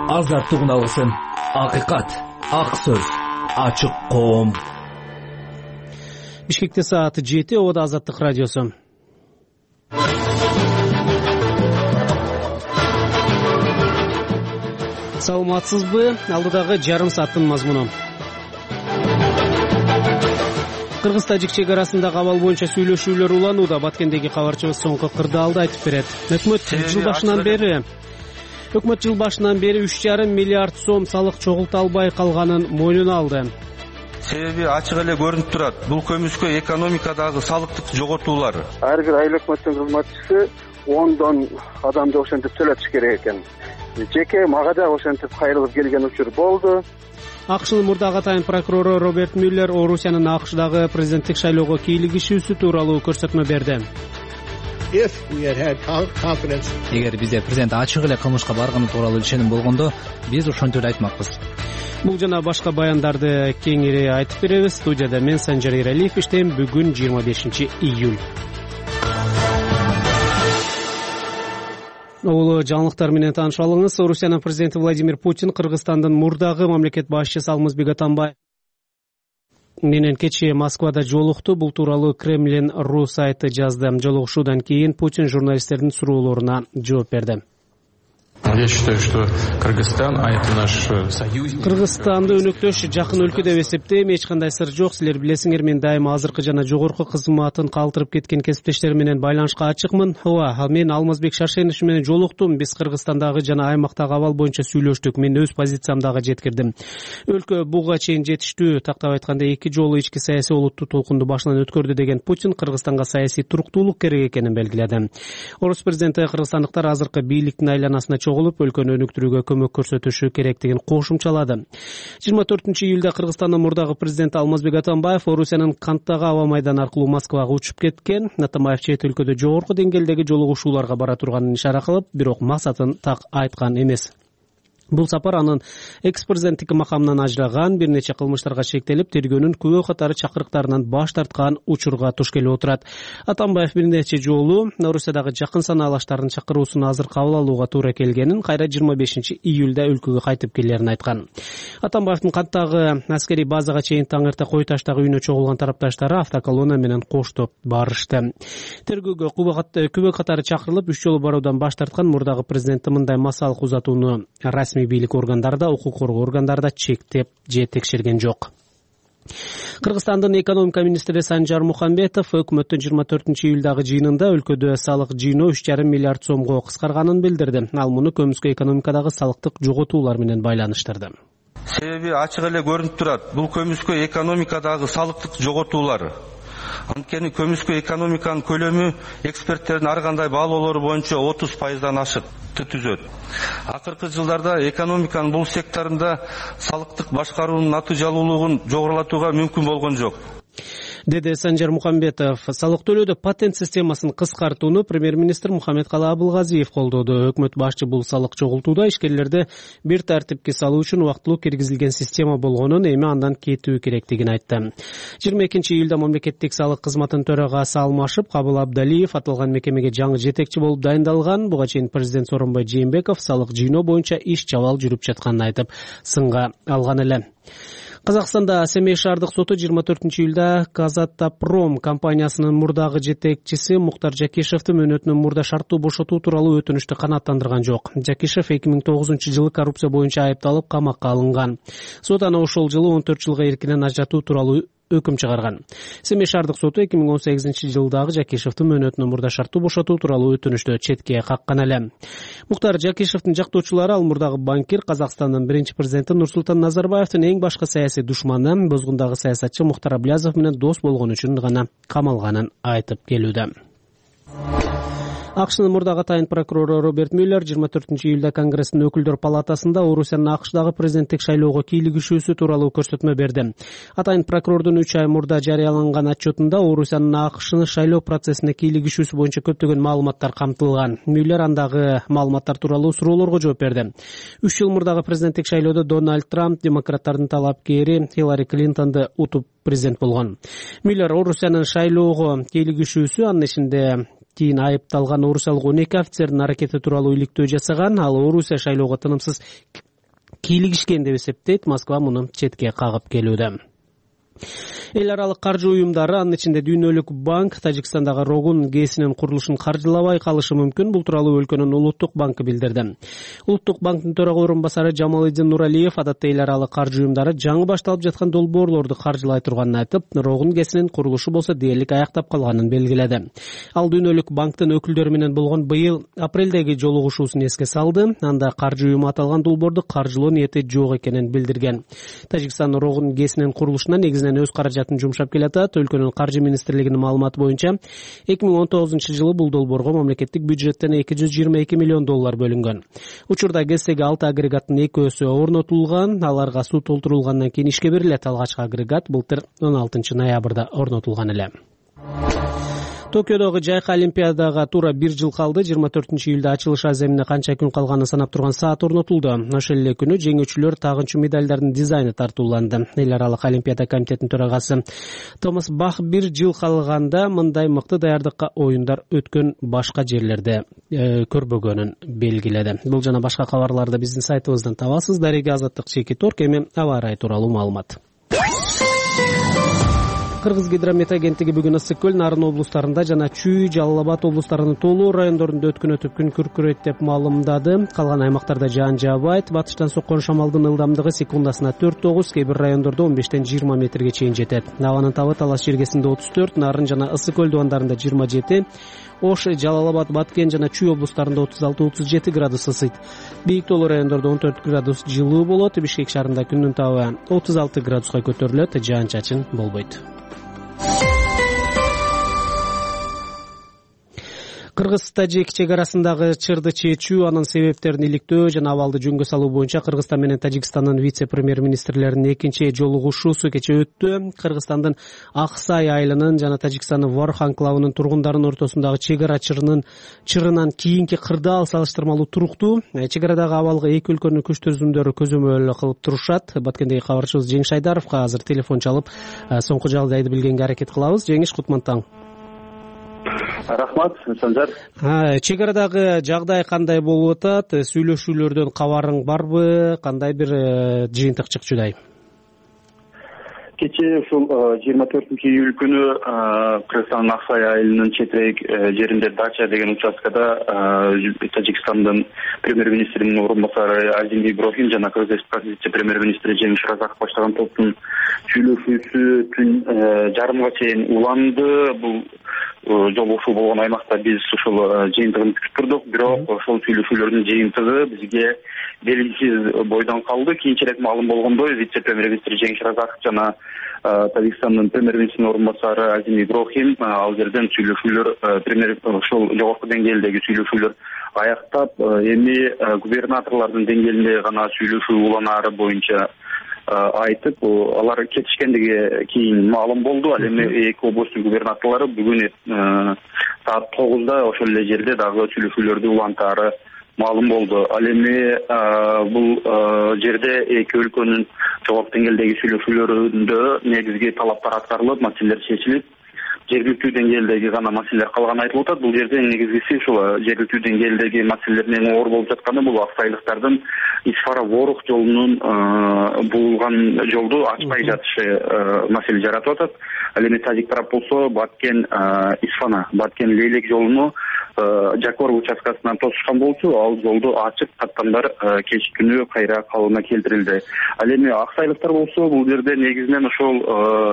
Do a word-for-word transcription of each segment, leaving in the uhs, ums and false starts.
Азаттык алышын, акыйкат, ак сөз, ачык коом. Бишкекте саат жети, Ода Азаттык радиосу. Саламатсызбы? Алдыдагы жарым сааттын мазмуну. Кыргыз-Тажик чек-арасындагы абал боюнча сүйлөшүүлөр уланууда. Баткендеги кабарчыбыз соңку кырдаалды айтып берет. Өкмөт жыл башынан бери Өкмөт жыл башынан бери үч жарым миллиард сом салык чогулта албай калганын мойнуна алды. Себеби ачык эле көрүнүп турат. Бул көмүскө экономикадагы салыктык жоготуулар. Ар бир айыл өкмөттүн кызматчысы ондон адамды ошентип төлөтүш керек экен. Жеке мага да ошентип кайрылып келген учур болду. АКШнын мурдагы атайын прокурору Роберт Мюллер Орусиянын АКШдагы президенттик шайлоого кийлигишүүсү тууралуу көрсөтмө берди. Эгер бизде президент ачык эле кылмышка барганы тууралуу ишеним болгондо, биз ошентип эле айтмакпыз. Бул жана башка баяндарды кеңири айтып беребиз. Студияда мен Санжар Иралиев иштейм. Бүгүн жыйырма бешинчи июль. Улуу жаңылыктар менен таанышалыңыз. Орусиянын президенти Владимир Путин Кыргызстандын мурдагы мамлекет башчысы Алмазбек Атамбаев менен кечээ Москвада жолукту. Бул тууралуу Кремлин.ру сайты жазды. Жолугушуудан кийин Путин журналисттердин суроолоруна жооп берди. Я считаю, что Кыргызстан, а это наш союзник. Кыргызстанды өнөктөш жакын өлкө деп эсептейм. Эч кандай сыр жок. Силер билесиңер, мен дайыма азыркы жана жогорку кызматын калтырып кеткен кесиптештер менен байланышка ачыкмын. Ооба, мен Алмазбек Шаршенович менен жолуктум. Биз Кыргызстандагы жана аймактагы абал боюнча сүйлөштүк. Мен өз позициямдагы жеткирдим. Өлкө буга чейин жетиштүү, тактап айтканда эки жолу ички саясий олуттуу толкунду башынан өткөрдү деген Путин Кыргызстанга саясий туруктуулук керек экенин белгиледи. Орус президенти кыргызстандыктар азыркы бийликтин айланасына чогулуп, өлкөнү өнүктүрүүгө көмөк көрсөтүшү керектигин кошумчалады. жыйырма төртүнчү июлда Кыргызстандын мурдагы президенти Алмазбек Атамбаев Орусиянын Канттагы аба майданы аркылуу Москвага учуп кеткен. Атамбаев чет өлкөдө жогорку деңгээлдеги жолугушууларга бара турганын ишара кылып, бирок максатын так айткан эмес. Бул сапар анын экс-президенттик макамынан ажыраган, бир нече кылмыштарга шектелип, тергөөнүн күбө катары чакырыктарынан баш тарткан учурга туш келип отурат. Атамбаев бир нече жолу Орусиядагы жакын санаалаштардын чакыруусун азыр кабыл алууга туура келгенин, кайра жыйырма бешинчи июлда өлкөгө кайтып келерин айткан. Атамбаевдин Канттагы аскерий базага чейин таң эрте кой таштагы үйүнө чогулган тарапташтары автоколонна менен коштоп барышты. Тергөөгө күбө катары чакырылып, үч жолу баруудан баш тарткан мурдагы президентти мындай массалык узатууну расмий бийлик органдары да, укук коргоо органдары да чектеп же текшерген жок. Кыргызстандын экономика министри Санжар Мухамбетов өкмөттүн жыйырма төртүнчү июлдагы жыйынында өлкөдө салык жыйноо үч жарым миллиард сомго кыскарганын билдирди. Ал муну көмүскө экономикадагы салыктык жоготуулар менен байланыштырды. Себеби ачык эле көрүнүп турат. Бул көмүскө экономикадагы салыктык жоготуулар. Анткени көмүскө экономиканын көлөмү эксперттердин ар кандай баалоолору боюнча отуз пайыздан ашык түзөт. Акыркы жылдарда экономиканын бул секторунда салыктык башкаруунун натыйжалуулугун жогорулатууга мүмкүн болгон жок, деди Санжар Мухамбетов. Салык төлөөдө патент системасын кыскартууну премьер-министр Мухаммедкалы Абылгазиев колдоду. Өкмөт башчы бул салык чогултууда ишкерлерди бир тартипке салуу үчүн убактылуу киргизилген система болгонун, эми андан кетүү керектигин айтты. жыйырма экинчи июлда мамлекеттик салык кызматынын төрагасы алмашып, Кабыл Абдалиев аталган мекемеге жаңы жетекчи болуп дайындалган. Буга чейин президент Сооронбай Жээнбеков салык жыйноо боюнча иш чабал жүрүп жатканын айтып, сынга алган эле. Казакстанда Семей шаардык соту жыйырма төртүнчү июлда Казатопром компаниясынын мурдагы жетекчиси Муктар Жакишевди мөөнөтүнөн мурда шарттуу бошотуу тууралуу өтүнүштү канааттандырган жок. Жакишев эки миң тогузунчу жылы коррупция боюнча айыпталып камакка алынган. Сот аны ошол жылы он төрт жылга эркинен ажыратуу тууралуу өкүм чыгарган. Семей шаардык соту эки миң он сегизинчи жылдагы Жакишевдин мөөнөтүнөн мурда шарттуу бошотуу тууралуу өтүнүштү четке каккан эле. Муктар Жакишевдин жактоочулары ал мурдагы банкир Казакстандын биринчи президенти Нурсултан Назарбаевдин эң башкы саясий душманы, бозгундагы саясатчы Мухтар Аблязов менен дос болгон үчүн гана камалганын айтып келүүдө. АКШнын мурдагы атайын прокурору Роберт Мюллер жыйырма төртүнчү июлда Конгресстин өкүлдөр палатасында Орусиянын АКШдагы президенттик шайлоого кийлигишүүсү тууралуу көрсөтмө берди. Атайын прокурордун үч ай мурда жарыяланган отчетунда Орусиянын АКШны шайлоо процессине кийлигишүүсү боюнча көптөгөн маалыматтар камтылган. Мюллер андагы маалыматтар тууралуу суроолорго жооп берди. үч жыл мурдагы президенттик шайлоодо Дональд Трамп демократтардын талапкери Хиллари Клинтонду утуп президент болгон. Мюллер Орусиянын шайлоого кийлигишүүсү, анын ичинде кийин айыпталган орусиялык он эки офицердин аракети тууралуу иликтөө жасаган. Ал Орусия шайлоого тынымсыз кийлигишкен деп эсептейт. Москва муну четке кагып келүүдө. Эл аралык каржы уюмдары, анын ичинде Дүйнөлүк банк, Тажикстандагы Рогун ГЭСинин курулушун каржылабай калышы мүмкүн. Бул тууралуу өлкөнүн улуттук банкы билдирди. Улуттук банктын төрага орун басары Жамалиддин Нуралиев адатта эл аралык каржы уюмдары жаңы башталып жаткан долбоорлорду каржылай турганын айтып, Рогун ГЭСинин курулушу болсо дээрлик аяктап калганын белгиледи. Ал Дүйнөлүк банктын өкүлдөрү менен болгон быйыл апрелдеги жолугушуусун эске салды. Анда каржы уюму аталган долбоорду каржылоо ниети жок экенин билдирген. Тажикстан Рогун ГЭСинин курулушуна негизинен өз каражатын жумшап келатат. Өлкөнүн каржы министрлигинин маалыматы боюнча эки миң он тогузунчу жылы бул долбоорго мамлекеттик бюджеттен эки жүз жыйырма эки миллион доллар бөлүнгөн. Учурда ГЭСтеги алты агрегаттын экөөсү орнотулган, аларга суу толтурулгандан кийин ишке берилет. Алгачкы агрегат былтыр он алтынчы ноябрда орнотулган эле. Токиодогу жайкы олимпиадага туура бир жыл калды. жыйырма төртүнчү июлда ачылыш аземине канча күн калганын санап турган саат орнотулду. Ошол эле күнү жеңүүчүлөр тагынчу медалдардын дизайны тартууланды. Эл аралык олимпиада комитетинин төрагасы Томас Бах бир жыл калганда мындай мыкты даярдыкка оюндар өткөн башка жерлерде э, көрбөгөнүн белгиледи. Бул жана башка кабарларды биздин сайтыбыздан табасыз. Дареги Азаттык Чеки Торк. Эми аба ырайы тууралуу маалымат. Кыргыз гидромет агенттиги бүгүн Ысык көл, Нарын облустарында жана Чүй, Жалал Абад облустарынын толуу райондорунда өткөн өтүп күн күркүрөйт деп маалымдады. Калган аймактарда жаан жаабайт. Батыштан соккон шамалдын ылдамдыгы секундасына төрт тогуз, кээ бир райондордо он бештен жыйырма метрге чейин жетет. Абанын табы Талас жергесинде отуз төрт, Нарын жана Ысык көл дубандарында жыйырма жети, Ош, Жалал Абад, Баткен жана Чүй облустарында отуз алты отуз жети градус ысыйт. Бийик тоолуу райондордо он төрт градус жылуу болот. Бишкек шаарында күндүн табы отуз алты градуска көтөрүлөт, жаан чачын болбойт. Кыргыз-Тажик чек арасындагы чырды чечүү, анын себептерин иликтөө жана абалды жөнгө салуу боюнча Кыргызстан менен Тажикстандын вице-премьер-министрлеринин экинчи жолугушуусу кечээ өттү. Кыргызстандын Аксай айылынын жана Тажикстандын Варх анклавынын тургундарынын ортосундагы чек ара чырынын чырынан кийинки кырдаал салыштырмалуу туруктуу. Чек арадагы абалга эки өлкөнүн күч түзүмдөрү көзөмөл кылып турушат. Баткендеги кабарчыбыз Жеңиш Айдаровго азыр телефон чалып соңку жагдайды билгенге аракет кылабыз. Жеңиш, кутман таң. Рахмат, Санжар. Чек арадагы жагдай кандай болуп атат? Сүйлөшүүлөрдөн кабарың барбы? Кандай бир жыйынтык чыкчудай? Кечээ ушул жыйырма төртүнчү июль күнү Кыргызстандын Аксай айылынын четирээк жеринде Дача деген участкада Тажикстандын премьер-министринин орун басары Азим Иброхим жана Кыргыз Республикасы премьер-министри Жеңиш Разаков баштаган топтун сүйлөшүүсү түн жарымга чейин уланды. Бул жолугушуу болгон аймакта биз ушул жыйынтыгын күтүп турдук, бирок ошол сүйлөшүүлөрдүн жыйынтыгы бизге белгисиз бойдон калды. Кийинчерээк маалым болгондой, вице-премьер-министр Жеңиш Разаков жана Тажикстандын премьер-министринин орун басары Азим Иброхим ал жерден сүйлөшүүлөр премьер ошол жогорку деңгээлдеги сүйлөшүүлөр аяктап, эми губернаторлордун деңгээлинде гана сүйлөшүү уланаары боюнча айтып, алар кетишкендиги кийин маалым болду. Ал эми эки облустун губернаторлору бүгүн саат тогузда ошол эле жерде дагы сүйлөшүүлөрдү улантаары маалым болду. Ал эми бул жерде эки өлкөнүн жогорку деңгээлдеги сүйлөшүүлөрүндө негизги талаптар аткарылып, маселелер чечилип, жергиликтүү деңгээлдеги гана маселелер калганы айтылып атат. Бул жерде негизгиси ушул жергиликтүү деңгээлдеги маселелердин эң оор болуп жатканы бул аксайлыктардын Исфара-Ворох жолунун буулган жолду ачпай жатышы маселе жаратып атат. Ал эми тажик тарап болсо Баткен Исфана, Баткен Лейлек жолуну Жакор участкасынан тосушкан болчу, ал жолду ачып, каттамдар кеч күнү кайра калыбына келтирилди. Ал эми аксайлыктар болсо бул жерде негизинен ошол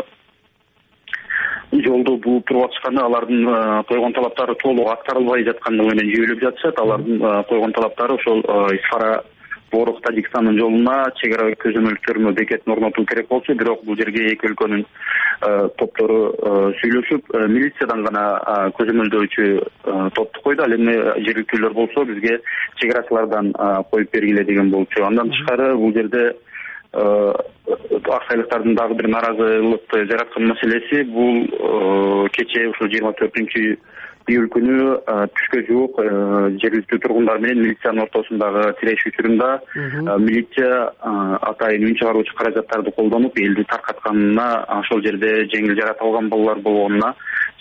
жолду бууп туруп атышканы, алардын койгон талаптары толук аткарылбай жаткандыгы менен жүйөлөп жатышат. Алардын койгон талаптары ошол Исфара Ворох Тажикстандын жолуна чек ара көзөмөл төрмө бекетин орнотуу керек болчу, бирок бул жерге эки өлкөнүн топтору сүйлөшүп, милициядан гана көзөмөлдөөчү топту койду. Ал эми жергиликтүүлөр болсо бизге чек арачылардан коюп бергиле деген болчу. Андан тышкары бул жерде аксайлыктардын дагы бир нааразылыкты жараткан маселеси бул кечээ ушул жыйырма төртүнчү июль күнү түшкө жуук жергиликтүү тургундар менен милициянын ортосундагы тирешүү учурунда милиция атайын үн чыгаруучу каражаттарды колдонуп элди таркатканына, ошол жерде жеңил жаракат алган балалар болгонуна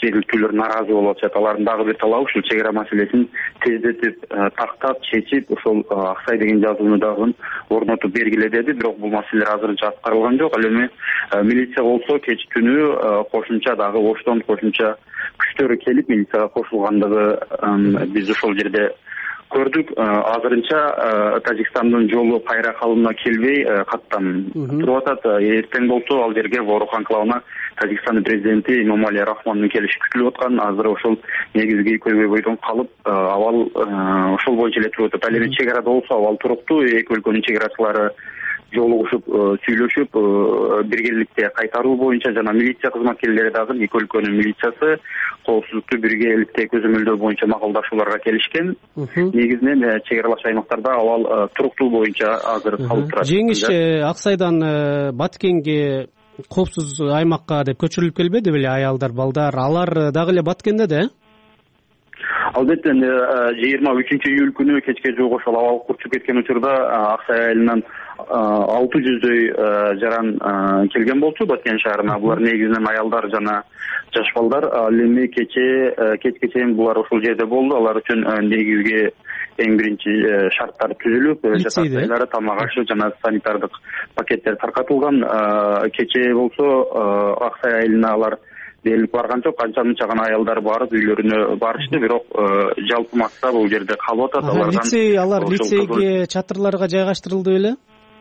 жергиликтүүлөр нааразы болуп атышат. Алардын дагы бир талабы ушул чек ара маселесин тездетип тактап чечип ошол Аксай деген жазууну дагы орнотуп бергиле деди. Бирок бул маселелер азырынча аткарылган жок. Ал эми милиция болсо кеч күнү кошумча дагы оштон кошумча күчтөр келип милицияга кошулгандыгы биз ошол жерде көрдүк. Азырынча Тажикстандын жолу кайра калыбына келбей каттан туруп атат. Эртең болсо ал жерге Ворух анклавына Тажикстандын президенти Эмомали Рахмондун келиши күтүлүп аткан. Азыр ошол негизги көйгөй бойдон калып абал ошол боюнча эле туруп атат. Ал эми чек арада болсо абал туруктуу. Эки өлкөнүн чек арачылары жолугушуп сүйлөшүп биргеликте кайтаруу боюнча жана милиция кызматкерлери дагы эки өлкөнүн милициясы коопсуздукту биргеликте көзөмөлдөө боюнча макулдашууларга келишкен. Негизинен чек аралаш аймактарда абал туруктуу боюнча азыр калып турат. Жеңиш Аксайдан Баткенге коопсуз аймакка деп көчүрүлүп келбеди беле аялдар, балдар? Алар дагы эле Баткенде да? Албетте, жыйырма үчүнчү июль күнү кечке жок ошол абал курчуп кеткен учурда Аксай айылынан алты жүздөй жаран келген болчу Баткен шаарына. Булар негизинен аялдар жана жаш балдар. Ал эми кече кечке чейин булар ошол жерде болду. Алар үчүн негизги эң биринчи шарттар түзүлүп, жатактайлары, тамак ашы жана санитардык пакеттер таркатылган. Кече болсо Аксай айылына алар берилип барган жок. Канча мынча гана аялдар барып үйлөрүнө барышты, бирок жалпы масса бул жерде калып атат. Алардан лицей, алар лицейге, чатырларга жайгаштырылды беле?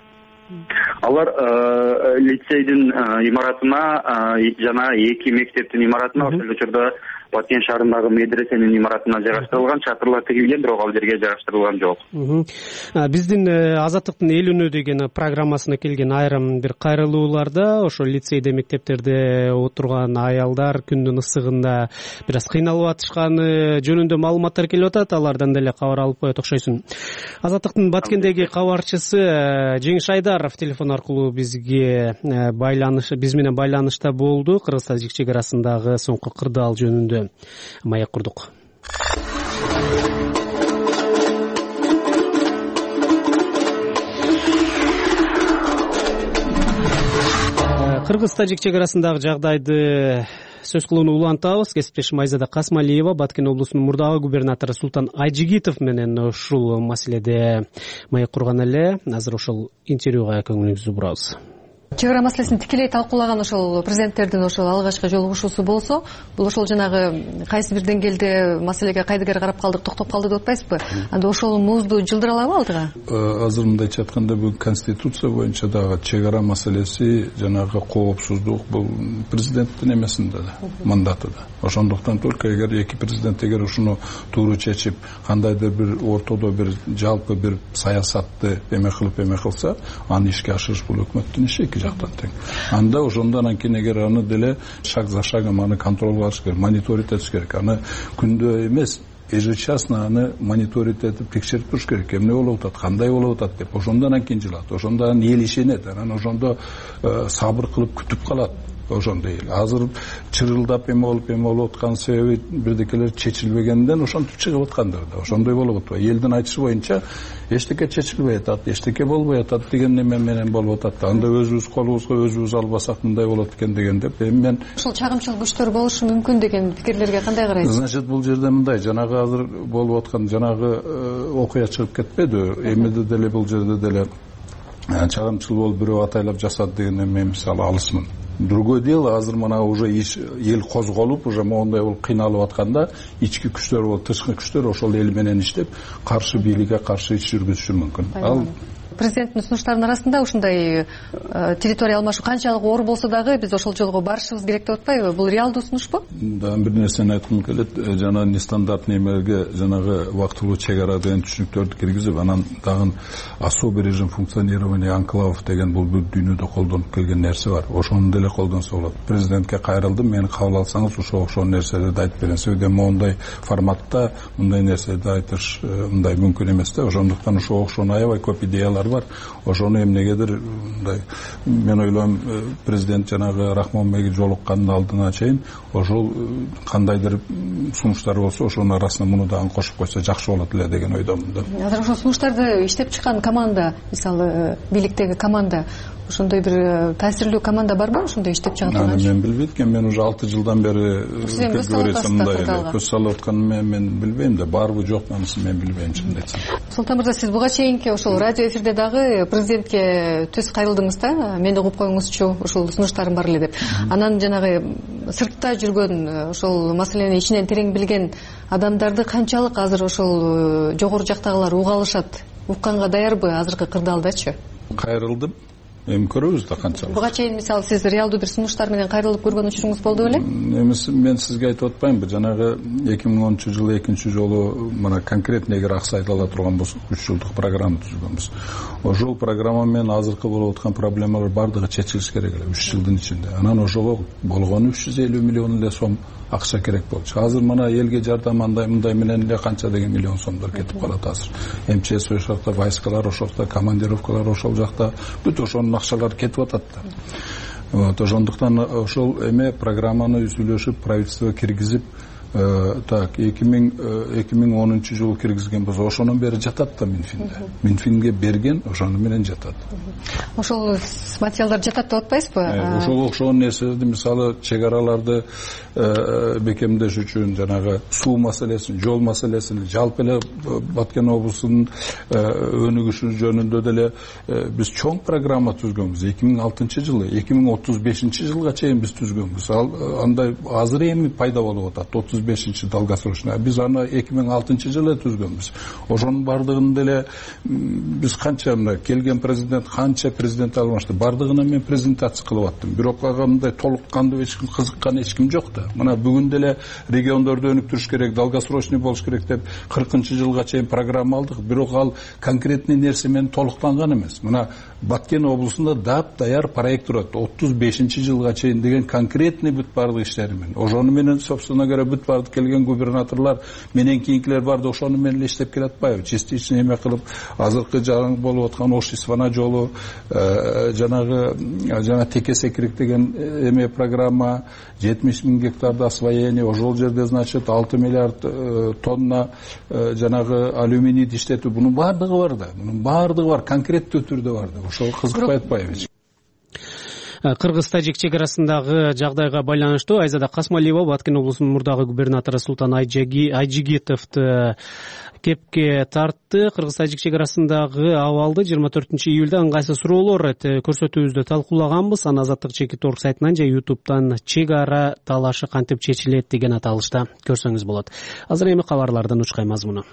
Алар лицейдин имаратына жана эки мектептин имаратына, ошол учурда Баткен шаарындагы медресенин имаратына жайгаштырылган. Чатырлар тигилген, бирок ал жерге жайгаштырылган жок. Биздин Азаттыктын эл үнү деген программасына келген айрым бир кайрылууларда ошо лицейде, мектептерде отурган аялдар күндүн ысыгында бир аз кыйналып атышканы жөнүндө маалыматтар келип атат. Алардан деле кабар алып коет окшойсуң. Азаттыктын Баткендеги кабарчысы Жеңиш Айдаров телефон аркылуу бизге байланыш биз менен байланышта болду. Кыргыз-Тажик чек арасындагы соңку кырдаал жөнүндө маек курдук. Кыргыз-Тажик чек арасындагы жагдайды сөз кылууну улантабыз. Кесиптешим Айзада Касмалиева Баткен облусунун мурдагы губернатору Султан Айжигитов менен ушул маселеде маек курган эле. Азыр ошол интервьюга көңүлүңүздү бурабыз. Чек ара маселесин тикелей талкуулаган ошол президенттердин ошол алгачкы жолугушуусу болсо, бул ошол жанагы кайсы бир деңгээлде маселеге кайдыгер карап калдык, токтоп калды деп атпайсызбы? Анда ошол музду жылдыра алабы алдыга? Азыр мындайча айтканда, бул конституция боюнча дагы чек ара маселеси, жанагы коопсуздук бул президенттин эмесинде да, мандаты да. Ошондуктан только эгер эки президент эгер ушуну тууру чечип, кандайдыр бир ортодо бир жалпы бир саясатты эме кылып эме кылса, аны ишке ашырыш бул өкмөттүн иши. Жактан тең. Анда ошондон анткени эгер аны деле шаг за шагом аны контролго алыш керек, мониторить этиш керек. Аны күндө эмес, ежечасно аны мониторить этип текшерип туруш керек. Эмне болуп атат, кандай болуп атат деп. Ошондон анткени жылат. Ошондо аны эл ишенет. Анан ошондо сабыр кылып күтүп калат. Ошондой эл. Азыр чырылдап эме болуп эме болуп аткан себеби бирдекелер чечилбегенден ошентип чыгып аткандыр да. Ошондой болуп атпайбы? Элдин айтышы боюнча эчтеке чечилбей атат, эчтеке болбой атат деген неме менен болуп атат. Анда өзүбүз колубузга өзүбүз албасак мындай болот экен деген деп, эми мен ушул чагымчыл күчтөр болушу мүмкүн деген пикирлерге кандай карайсыз? Значит, бул жерде мындай, жанагы азыр болуп аткан жанагы окуя чыгып кетпеди. Эмеде деле бул жерде деле чагымчыл болуп бирөө атайлап жасады деген мен мисалы алысмын. Другое дело, азыр мына уже эл козголуп, уже моундай болуп кыйналып атканда, ички күчтөр болуп, тышкы күчтөр ошол эл менен иштеп, каршы бийликке каршы иш жүргүзүшү мүмкүн. Ал президенттин сунуштарынын арасында ушундай территория алмашуу канчалык оор болсо дагы биз ошол жолго барышыбыз керек деп атпайбы? Бул реалдуу сунушпу? Да, бир нерсени айткым келет. Жана нестандартный эмелерге жанагы убактылуу чек ара деген түшүнүктөрдү киргизип, анан дагы особый режим функционирования анклавов деген бул бүт дүйнөдө колдонуп келген нерсе бар. Ошону деле колдонсо болот. Президентке кайрылдым, мени кабыл алсаңыз, ошо ошол нерселерди айтып берем. Себеби моундай форматта мындай нерселерди айтыш мындай мүмкүн эмес да. Ошондуктан ошо ошону аябай көп идеялар бар. Ошону эмнегедир мындай мен ойлойм, президент жанагы Рахмон беги жолуккандын алдына чейин ошол кандайдыр сунуштар болсо ошонун арасына муну дагы кошуп койсо жакшы болот эле деген ойдомун да. Азыр ошол сунуштарды иштеп чыккан команда, мисалы бийликтеги команда, ошондой бир таасирлүү команда барбы ошондой иштеп чыга турган? Мен билбейт экен, мен уже алты жылдан бери көз салып атканын мен билбейм да, барбы жокпу анысын мен билбейм, чынын айтсам. Султан мырза, сиз буга чейинки ошол радио эфирде дагы президентке түз кайрылдыңыз да, мени угуп коюңузчу, ошол сунуштарым бар эле деп. Анан жанагы сыртта жүргөн, ошол маселени ичинен терең билген адамдарды канчалык азыр ошол жогору жактагылар уга алышат, укканга даярбы азыркы кырдаалдачы? Кайрылдым. Эми көрөбүз да канчалык. Буга чейин мисалы сиз реалдуу бир сунуштар менен кайрылып көргөн учуруңуз болду беле? Эмес, мен сизге айтып атпаймынбы, жанагы эки миң онунчу жылы экинчи жолу мына конкретно эгер акча айта ала турган болсок, үч жылдык программа түзгөнбүз. Ошол программа менен азыркы болуп аткан проблемалар бардыгы чечилиш керек эле үч жылдын ичинде. Анан ошого болгону үч жүз элүү миллион эле сом акча керек болчу. Азыр мына элге жардам андай мындай менен эле канча деген миллион сомдор кетип калат азыр. МЧС ошол жакта, войскалар ошол жакта, командировкалар ошол жакта, бүт ошонун акчалары кетип атат да. Вот, ошондуктан ошол эме программаны үзүлүшүп правительство киргизип, так эки миң онунчу жылы киргизген болсо, ошонун бери жатат да Минфинде. Минфинге берген, ошону менен жатат. Ошол материалдар жатат деп атпайсызбы? Ошол окшогон нерселерди, мисалы чек араларды бекемдеш үчүн, жанагы суу маселесин, жол маселесин, жалпы эле Баткен облусунун өнүгүшү жөнүндө деле биз чоң программа түзгөнбүз. эки миң алтынчы жылы, эки миң отуз бешинчи жылга чейин биз түзгөнбүз. Ал андай азыр эми пайда болуп атат. отуз бешинчи долгосрочный. Биз аны эки миң алтынчы жылы түзгөнбүз. Ошонун бардыгын деле биз канча келген президент, канча президент алмашты. Бардыгына мен презентация кылып аттым. Бирок мындай толук кандуу эч ким кызыккан эч ким жок да. Мына бүгүн деле региондорду өнүктүрүш керек, долгосрочный болуш керек деп кыркынчы жылга чейин программа алдык. Бирок ал конкретный нерсе менен толуктанган эмес. Мына Баткен облусунда дап даяр проект турат. отуз бешинчи жылга чейин деген конкретный бүт бардык иштери менен. Ошону менен собственно говоря бүт барды келген губернаторлар менен кийинкилер барды ошону менен иштеп келатпайбы? Частично эме кылып, азыркы жаңы болуп аткан Ош Исфана жолу, жанагы жана Текесе керек деген эме программа, жетимиш миң гектарда освоение, ошол жерде значит алты миллиард тонна жанагы алюминий иштетүү, бунун бардыгы бар да. Бунун бардыгы бар, конкреттүү түрдө бар да. Ошол кызыкпай атпайбы? Кыргыз-тажик чек арасындагы жагдайга байланыштуу Айзада Касмалиева Баткен облусунун мурдагы губернатору Султан Айжигитовду кепке тартты. Кыргыз-тажик чек арасындагы абалды жыйырма төртүнчү июлда ыңгайсыз суроолор көрсөтүүбүздө талкуулаганбыз. Аны Азаттык чекит орг сайтынан же ютубтан чек ара талашы кантип чечилет деген аталышта көрсөңүз болот. Азыр эми кабарлардын учкай мазмуну.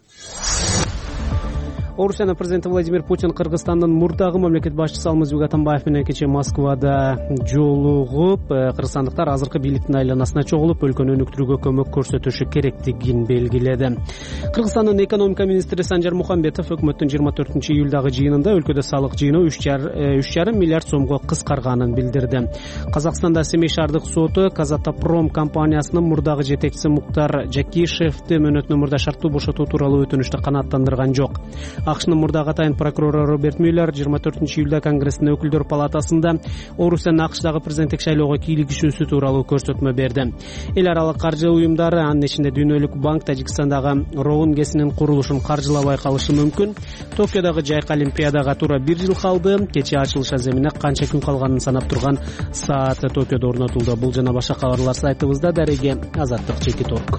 Орусиянын президенти Владимир Путин Кыргызстандын мурдагы мамлекет башчысы Алмазбек Атамбаев менен кечээ Москвада жолугуп, кыргызстандыктар азыркы бийликтин айланасына чогулуп, өлкөнү өнүктүрүүгө көмөк көрсөтүшү керектигин белгиледи. Кыргызстандын экономика министри Санжар Мухамбетов өкмөттүн жыйырма төртүнчү июлдагы жыйынында өлкөдө салык жыйынуу үч жарым миллиард сомго кыскарганын билдирди. Казакстанда Семей шаардык соту Казатомпром компаниясынын мурдагы жетекчиси Муктар Жакишевди мөөнөтүнөн мурда шарттуу бошотуу тууралуу өтүнүштү канааттандырган жок. АКШнын мурдагы атайын прокурору Роберт Мюллер жыйырма төртүнчү июлда Конгресстин өкүлдөр палатасында Орусиянын АКШдагы президенттик шайлоого кийлигишүүсү тууралуу көрсөтмө берди. Эл аралык каржы уюмдары, анын ичинде Дүйнөлүк банк Тажикстандагы Роун ГЭСинин курулушун каржылабай калышы мүмкүн. Токиодагы жайкы олимпиадага туура бир жыл калды. Кечээ ачылыш аземине канча күн калганын санап турган саат Токиодо орнотулду. Бул жана башка кабарлар сайтыбызда. Дареге Азаттык чекит орг.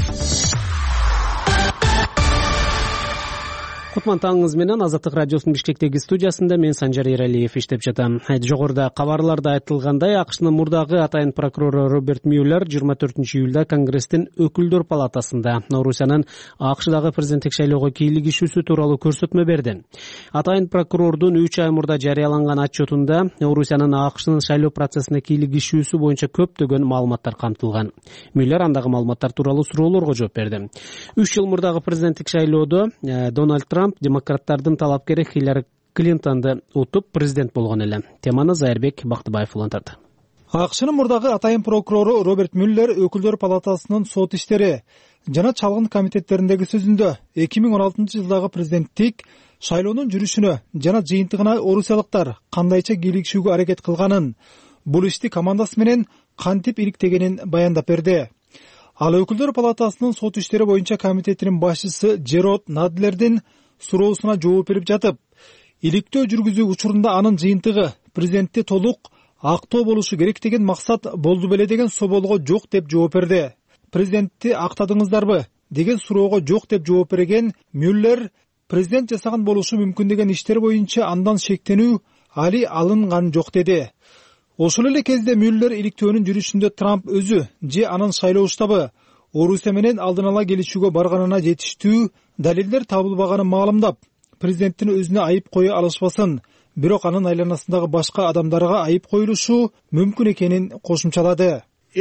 Кутман таңыңыз менен Азаттык радиосунун Бишкектеги студиясында мен Санжар Эралиев иштеп жатам. Жогоруда кабарларда айтылгандай, АКШнын мурдагы атайын прокурору Роберт Мюллер жыйырма төртүнчү июлда Конгресстин өкүлдөр палатасында Орусиянын АКШдагы президенттик шайлоого кийлигишүүсү тууралуу көрсөтмө берди. Атайын прокурордун үч ай мурда жарыяланган отчетунда Орусиянын АКШнын шайлоо процессине кийлигишүүсү боюнча көптөгөн маалыматтар камтылган. Мюллер андагы маалыматтар тууралуу суроолорго жооп берди. үч жыл мурдагы президенттик шайлоодо Дональд Трамп демократтардын талапкери Хиллари Клинтонду утуп президент болгон эле. Теманы Зайырбек Бактыбаев улантат. АКШнын мурдагы атайын прокурору Роберт Мюллер өкүлдөр палатасынын сот иштери жана чалгын комитеттериндеги сөзүндө эки миң он алтынчы жылдагы президенттик шайлоонун жүрүшүнө жана жыйынтыгына орусиялыктар кандайча кийлигишүүгө аракет кылганын, бул ишти командасы менен кантип иликтегенин баяндап берди. Ал өкүлдөр палатасынын сот иштери боюнча комитетинин башчысы Жерод Надлердин суроосуна жооп берип жатып, иликтөө жүргүзүү учурунда анын жыйынтыгы президентте толук актоо болушу керек деген максат болду беле деген соболго жок деп жооп берди. Президентти актадыңыздарбы деген суроого жок деп жооп берген Мюллер президент жасаган болушу мүмкүн деген иштер боюнча андан шектенүү али алынган жок деди. Ошол эле кезде Мюллер иликтөөнүн жүрүшүндө Трамп өзү же анын шайлоо штабы Орусия менен алдын ала келишүүгө барганына жетиштүү далилдер табылбаганын маалымдап, президенттин өзүнө айып кое алышпасын, бирок анын айланасындагы башка адамдарга айып коюлушу мүмкүн экенин кошумчалады.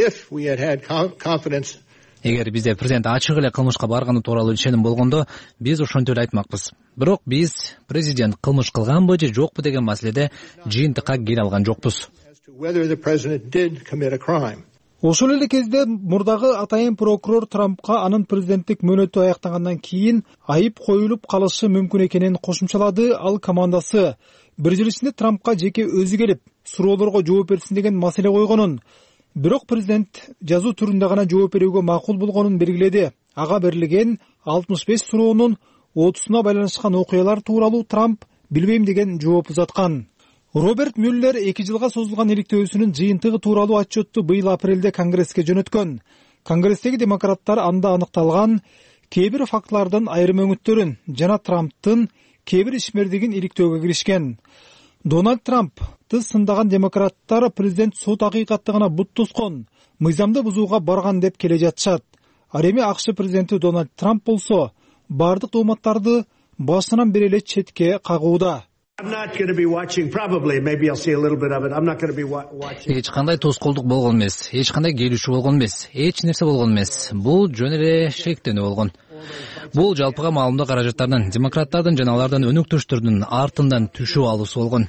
Эгер бизде президент ачык эле кылмышка барганы тууралуу ишеним болгондо, биз ошентип эле айтмакпыз. Бирок биз президент кылмыш кылганбы же жокпу деген маселеде жыйынтыкка келе алган жокпуз. Ошол эле кезде мурдагы атайын прокурор Трампка анын президенттик мөөнөтү аяктагандан кийин айып коюлуп калышы мүмкүн экенин кошумчалады ал командасы. Бир жыл ичинде Трампка жеке өзү келип, суроолорго жооп берсин деген маселе койгонун, бирок президент жазуу түрүндө гана жооп берүүгө макул болгонун белгиледи. Ага берилген алтымыш беш суроонун отузуна байланышкан окуялар тууралуу Трамп билбейм деген жооп узаткан. Роберт Мюллер эки жылга созулган иликтөөсүнүн жыйынтыгы тууралуу отчетту быйыл апрелде Конгресске жөнөткөн. Конгресстеги демократтар анда аныкталган кээ бир фактылардын айрым өңүттөрүн жана Трамптын кээ бир ишмердигин иликтөөгө киришкен. Дональд Трампты сындаган демократтар президент сот акыйкаттыгына бут тоскон, мыйзамды бузууга барган деп келе жатышат. Ал эми АКШ президенти Дональд Трамп болсо бардык дооматтарды башынан бери эле четке кагууда. Эч кандай тоскоолдук болгон эмес, эч кандай келишүү болгон эмес, эч нерсе болгон эмес. Бул жөн эле шектенүү болгон. Бул жалпыга маалымдоо каражаттарынын, демократтардын жана алардын өнөктөштөрүнүн артынан түшүп алуусу болгон.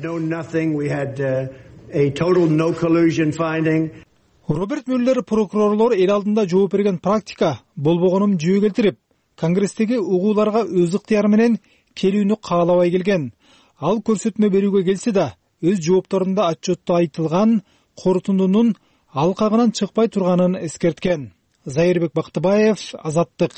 Роберт Мюллер прокурорлор эл алдында жооп берген практика болбогонун жүйө келтирип, Конгресстеги угууларга өз ыктыяры менен келүүнү каалабай келген. Ал көрсөтмө берүүгө келсе да, өз жоопторунда отчетто айтылган корутундунун алкагынан чыкпай турганын эскерткен. Зайырбек Бактыбаев, Азаттык.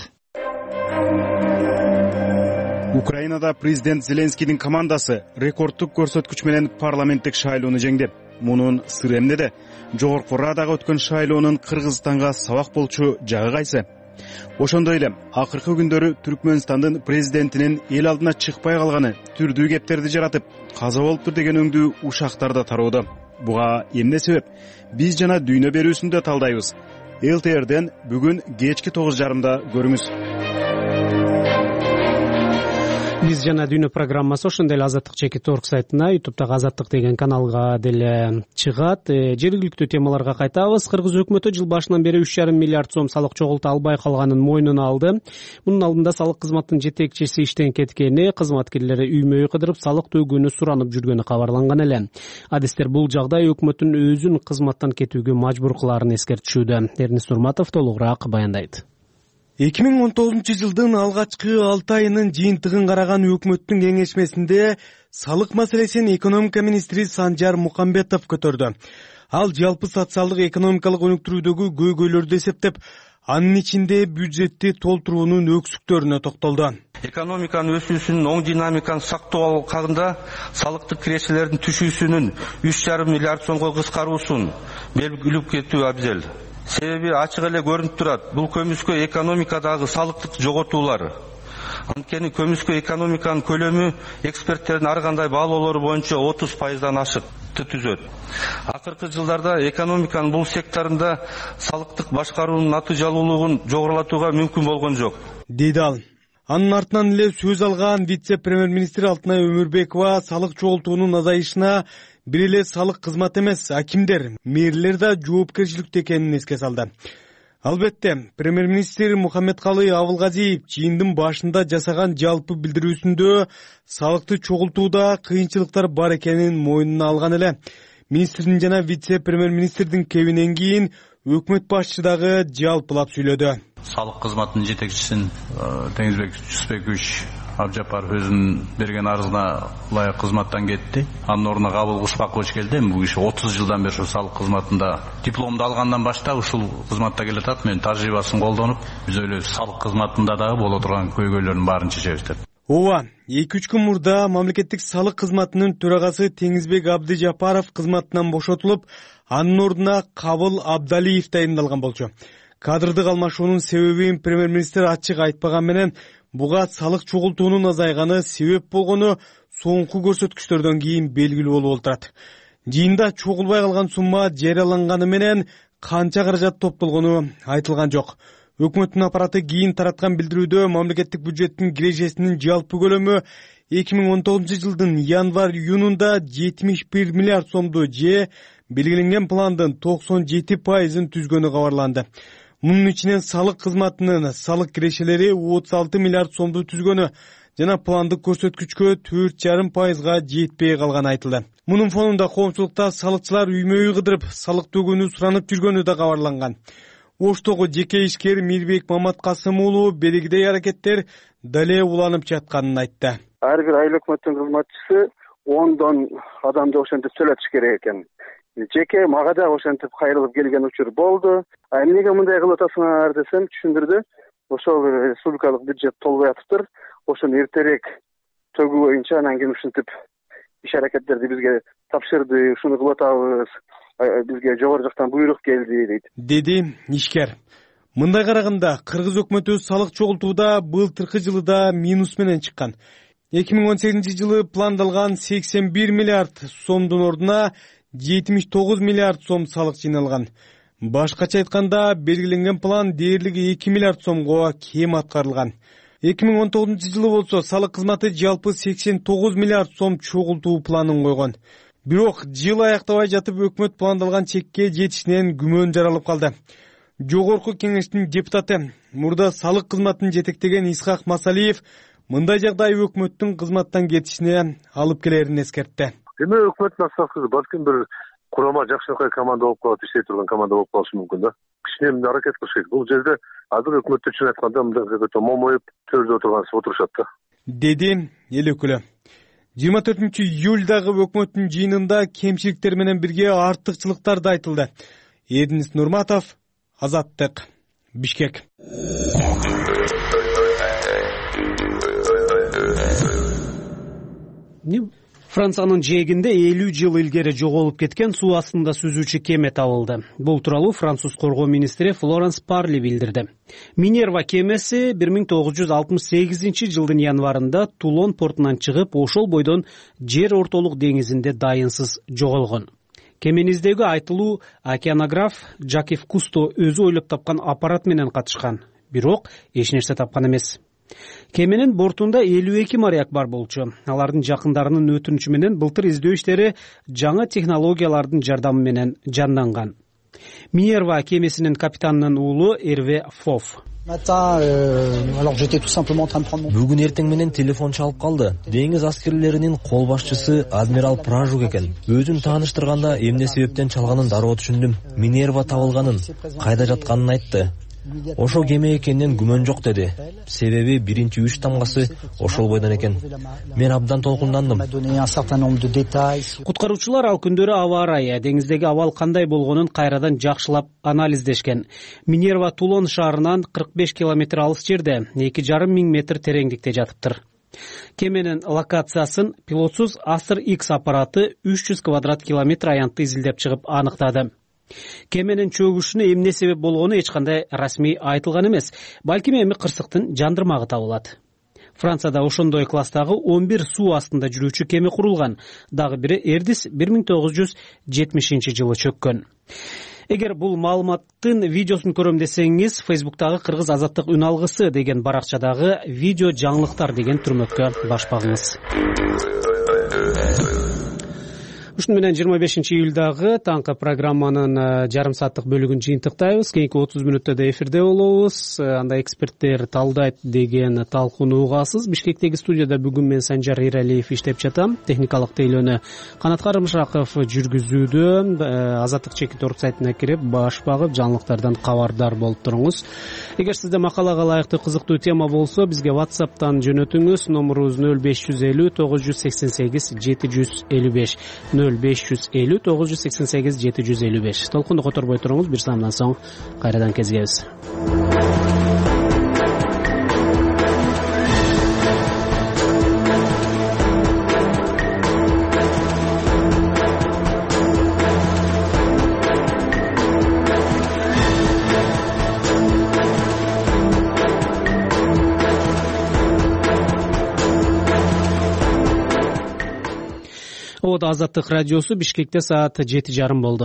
Украинада президент Зеленскийдин командасы рекордтук көрсөткүч менен парламенттик шайлоону жеңди. Мунун сыры эмнеде? Жогорку Радага өткөн шайлоонун Кыргызстанга сабак болчу жагы кайсы? Ошондой эле акыркы күндөрү Түркмөнстандын президентинин эл алдына чыкпай калганы түрдүү кептерди жаратып, каза болуптур деген өңдүү ушактарда тароодо. Буга эмне себеп? Биз жана дүйнө берүүсүндө талдайбыз. эл тэ эрден бүгүн кечки тогуз жарымда көрүңүз. Биз жана дүйнө программасы ошондой эле Азаттык чекит орг сайтына, ютубтагы Азаттык деген каналга деле чыгат. Жергиликтүү темаларга кайтабыз. Кыргыз өкмөтү жыл башынан бери үч жарым миллиард сом салык чогулта албай калганын мойнуна алды. Мунун алдында салык кызматтын жетекчиси иштен кеткени, кызматкерлери үймө үй кыдырып салык төлөгөнү суранып жүргөнү кабарланган эле. Адистер бул жагдай өкмөттүн өзүн кызматтан кетүүгө мажбур кылаарын эскертишүүдө. Эрнис Нурматов толугураак баяндайт. эки миң он тогузунчу жылдын алгачкы алты айынын жыйынтыгын караган өкмөттүн кеңешмесинде салык маселесин экономика министри Санжар Мукамбетов көтөрдү. Ал жалпы социалдык экономикалык өнүктүрүүдөгү көйгөйлөрдү эсептеп, анын ичинде бюджетти толтуруунун өксүктөрүнө токтолду. Экономиканын өсүүсүнүн оң динамиканы сактоо алганда салыктык кирешелердин түшүүсүнүн үч жарым миллиард сомго кыскаруусун белгилеп кетүү абзел. Себеби ачык эле көрүнүп турат, бул көмүскө экономикадагы салыктык жоготуулар. Анткени көмүскө экономиканын көлөмү эксперттердин ар кандай баалоолору боюнча отуз пайыздан ашыкты түзөт. Акыркы жылдарда экономиканын бул секторунда салыктык башкаруунун натыйжалуулугун жогорулатууга мүмкүн болгон жок, дейди ал. Анын артынан эле сөз алган вице-премьер-министр Алтынай Өмүрбекова салык чогултуунун азайышына бир эле салык кызмат эмес, акимдер, мэрлер да жоопкерчиликтүү экенин эске салды. Албетте, премьер-министр Мухаммедкалый Абылгазиев жыйындын башында жасаган жалпы билдирүүсүндө салыкты чогултууда кыйынчылыктар бар экенин мойнуна алган эле. Министрдин жана вице-премьер-министрдин кебинен кийин өкмөт башчысы дагы жалпылап сүйлөдү. Салык кызматынын жетекчисин Теңизбек Жүсбекович Абжапаров өзүнүн берген арызына ылайык кызматтан кетти. Анын ордуна Кабыл Кушпакович келди. Бул киши отуз жылдан бери салык кызматында дипломду алгандан баштап ушул кызматта келатат. Мен тажрыйбасын колдонуп, биз эле салык кызматында дагы боло турган көйгөйлөрдүн баарын чечебиз деп. ооба, эки үч күн мурда мамлекеттик салык кызматынын төрагасы Теңизбек Абдыжапаров кызматынан бошотулуп, анын ордуна Кабыл Абдалиев тайындалган болчу. Кадрдык алмашуунун себебин премьер-министр ачык айтпаган менен, буга салык чогултуунун азайганы себеп болгону соңку көрсөткүчтөрдөн кийин белгилүү болуп отурат. Жыйында чогулбай калган сумма жарыяланганы менен канча каражат топтолгону айтылган жок. Өкмөттүн аппараты кийин тараткан билдирүүдө мамлекеттик бюджеттин кирежесинин жалпы көлөмү эки миң он тогузунчу жылдын январь-июнунда жетимиш бир миллиард сомду же белгиленген пландын токсон жети пайызын түзгөнү кабарланды. Мунун ичинен салык кызматынын салык кирешелери отуз алты миллиард сомду түзгөнү жана пландык көрсөткүчкө төрт жарым пайызга жетпей калганы айтылды. Мунун фонунда коомчулукта салыкчылар үймө-үй кыдырып, салык төгүүнү суранып жүргөнү да кабарланган. Оштогу жеке ишкер Мирбек Маматкасым уулу белгидей аракеттер дале уланып жатканын айтты. Ар бир айыл өкмөттүн кызматчысы ондон адамды ошентип төлөтүш керек экен. Жеке мага да ошентип кайрылып келген учур болду. А эмнеге мындай кылып атасыңар десем, түшүндүрдү. Ошол республикалык бюджет толбой атыптыр. Ошону эртерээк төгүү боюнча анан кийин ушинтип иш аракеттерди бизге тапшырды, ушуну кылып атабыз. Бизге жогору жактан буйрук келди дейт. Деди ишкер. Мындай караганда Кыргыз өкмөтү салык чогултууда былтыркы жылы да минус менен чыккан. эки миң он сегизинчи жылы пландалган сексен бир миллиард сомдун ордуна жетимиш тогуз миллиард сом салык жыйналган. Башкача айтканда, белгиленген план дээрлиги эки миллиард сомго кем аткарылган. эки миң он тогузунчу жылы болсо салык кызматы жалпы сексен тогуз миллиард сом чогултуу планын койгон. Бирок жыл аяктабай жатып өкмөт пландалган чекке жетишинен күмөн жаралып калды. Жогорку кеңештин депутаты, мурда салык кызматын жетектеген Исхак Масалиев мындай жагдай өкмөттүн кызматтан кетишине алып келерин эскертти. Эми өкмөттүн аксакы балким бир курама жакшынакай команда болуп калат, иштей турган команда болуп калышы мүмкүн да. Кичине аракет кылыш керек. Бул жерде азыр өкмөттү чын айтканда мындай өтө момоюп төрдө отурган отурушат да. Деди эл өкүлү. жыйырма төртүнчү июлдагы өкмөттүн жыйынында кемчиликтер менен бирге артыкчылыктар да айтылды. Эдинис Нурматов, Азаттык, Бишкек. Франциянын жээгинде элүү жыл илгери жоголуп кеткен суу астында сүзүүчү кеме табылды. Бул тууралуу француз коргоо министри Флоренс Парли билдирди. Минерва кемеси бир миң тогуз жүз алтымыш сегизинчи жылдын январында Тулон портунан чыгып, ошол бойдон жер ортолук деңизинде дайынсыз жоголгон. Кемениздеги айтылуу океанограф Жакев Кусто өзү ойлоп тапкан аппарат менен катышкан. Бирок эч нерсе тапкан эмес. Кеменин бортунда элүү эки моряк бар болчу. Алардын жакындарынын өтүнүчү менен былтыр издөө иштери жаңы технологиялардын жардамы менен жанданган. Минерва кемесинин капитанынын уулу Эрве Фоф. Бүгүн эртең менен телефон чалып калды. Деңиз аскерлеринин кол башчысы адмирал Пражук экен. Өзүн тааныштырганда эмне себептен чалганын дароо түшүндүм. Минерва табылганын, кайда жатканын айтты. Ошол кеме экенинен күмөн жок деди. Себеби биринчи үч тамгасы ошол бойдон экен. Мен абдан толкундандым. Куткаруучулар ал күндөрү аба ырайы, деңиздеги абал кандай болгонун кайрадан жакшылап анализдешкен. Минерва Тулон шаарынан кырк беш километр алыс жерде, эки жарым миң метр тереңдикте жатыптыр. Кеменин локациясын пилотсуз Астер Икс аппараты үч жүз квадрат километр аянтты изилдеп чыгып аныктады. Кеменин чөгүшүнө эмне себеп болгону эч кандай расмий айтылган эмес. Балким эми кырсыктын жандырмагы табылат. Францияда ошондой класстагы он бир суу астында жүрүүчү кеме курулган. Дагы бири Эрдис бир миң тогуз жүз жетимишинчи жылы чөккөн. Эгер бул маалыматтын видеосун көрөм десеңиз, Facebook'тагы Кыргыз азаттык үн алгысы деген баракчадагы видео жаңылыктар деген түрмөккө баш багыңыз. Ушун менен жыйырма бешинчи июлдагы таңкы программанын жарым сааттык бөлүгүн жыйынтыктайбыз. Кийинки отуз мүнөттө эфирде болобуз. Анда эксперттер талдайт деген талкууну угасыз. Бишкектеги студияда бүгүн мен Санжар Иралиев иштеп жатам. Техникалык тейлөөнү Канат Карымшаков жүргүзүүдө. Азаттык чекит орг сайтына кирип, баш багып, жаңылыктардан кабардар болуп туруңуз. Эгер сизде макалага ылайыктуу кызыктуу тема болсо, бизге WhatsApp'тан жөнөтүңүз. Номерубуз нөл беш жүз элүү тогуз жүз сексен сегиз жети жүз элүү беш. нөл беш жүз элүү тогуз жүз сексен сегиз жети жүз элүү беш. Толкунду которбой туруңуз, бир саамдан соң кайрадан кезигебиз. Вот Азаттык радиосу Бишкекте саат жети жарым болду.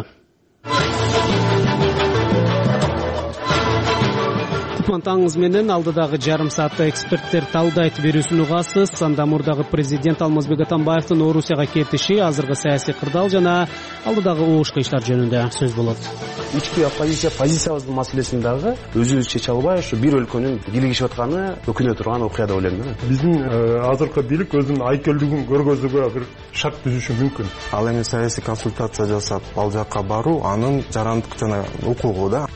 Таңыңыз менен алдыдагы жарым саатта эксперттер талдайт берүүсүн угасыз. Анда мурдагы президент Алмазбек Атамбаевдин Орусияга кетиши, азыркы саясий кырдаал жана алдыдагы уушка иштер жөнүндө сөз болот. Ички оппозиция позициябыздын маселесин дагы өзүбүз чече албай, ушу бир өлкөнүн кийлигишип атканы өкүнө турган окуя деп ойлойм мен. Биздин азыркы бийлик өзүнүн айкелдигин көргөзүүгө бир шарт түзүшү мүмкүн. Ал эми саясий консультация жасап, ал жакка баруу анын жарандык жана укугу да.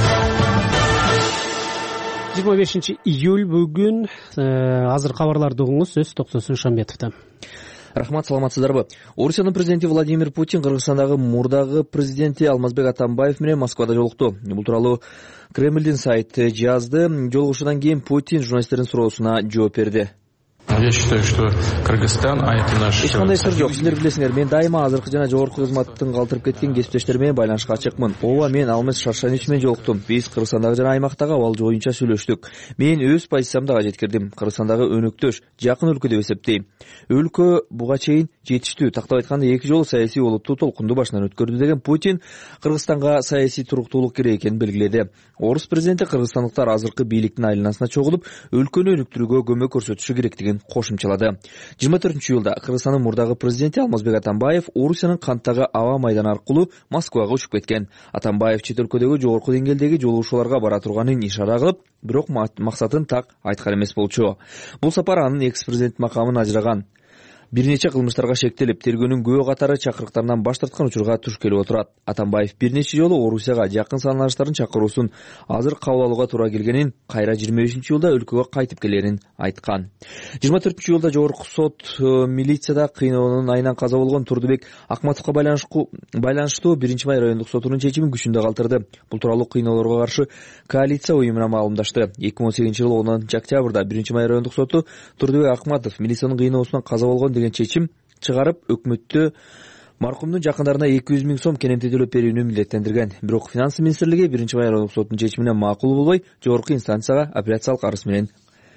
жыйырма бешинчи июль бүгүн. Азыр кабарларды угуңуз, сөз Токтосун Шамбетовдо. Рахмат, саламатсыздарбы? Орусиянын президенти Владимир Путин Кыргызстандагы мурдагы президенти Алмазбек Атамбаев менен Москвада жолукту. Бул тууралуу Кремлдин сайты жазды. Жолугушуудан кийин Путин журналисттердин суроосуна жооп берди. Я считаю, что Кыргызстан, а это наш... Эч кандай сыр жок. Силер билесиңер, мен дайыма азыркы жана жогорку кызматтын калтырып кеткен кесиптештер менен байланышка ачыкмын. Ооба, мен Алмаз Шаршенич менен жолуктум. Биз Кыргызстандагы жана аймактагы абал боюнча сүйлөштүк. Мен өз позициямды ага жеткирдим. Кыргызстандагы өнөктөш, жакын өлкө деп эсептейм. Өлкө буга чейин жетиштүү, тактап айтканда эки жолу саясий олуттуу толкунду башынан өткөрдү деген Путин Кыргызстанга саясий туруктуулук керек экенин белгиледи. Орус президенти кыргызстандыктар азыркы бийликтин айланасына чогулуп, өлкөнү өнүктүрүүгө көмөк көрсөтүшү керектигин кошумчалады. жыйырма төртүнчү июлда Кыргызстандын мурдагы президенти Алмазбек Атамбаев Орусиянын Канттагы аба майданы аркылуу Москвага учуп кеткен. Атамбаев чет өлкөдөгү жогорку деңгээлдеги жолугушууларга бара турганын ишара кылып, бирок максатын так айткан эмес болчу. Бул сапар анын экс-президент макамын ажыраган, бир нече кылмыштарга шектелип, тергөөнүн күбө катары чакырыктарынан баш тарткан учурга туш келип отурат. Атамбаев бир нече жолу Орусияга жакын санаштарын чакыруусун азыр кабыл алууга туура келгенин, кайра жыйырма бешинчи июлда өлкөгө кайтып келерин айткан. жыйырма төртүнчү июлда жогорку сот милицияда кыйноонун айынан каза болгон Турдубек Акматовго байланыштуу биринчи май райондук сотунун чечимин күчүндө калтырды. Бул тууралуу кыйноолорго каршы коалиция уюмуна маалымдашты. эки миң он сегизинчи жылы онунчу октябрда биринчи май райондук соту Турдубек Акматов милициянын кыйноосунан каза болгон деген чечим чыгарып, өкмөттү маркумдун жакындарына эки жүз миң сом кенемти төлөп берүүнү милдеттендирген. Бирок финансы министрлиги биринчи май райондук сотунун чечимине макул болбой, жогорку инстанцияга апелляциялык арыз менен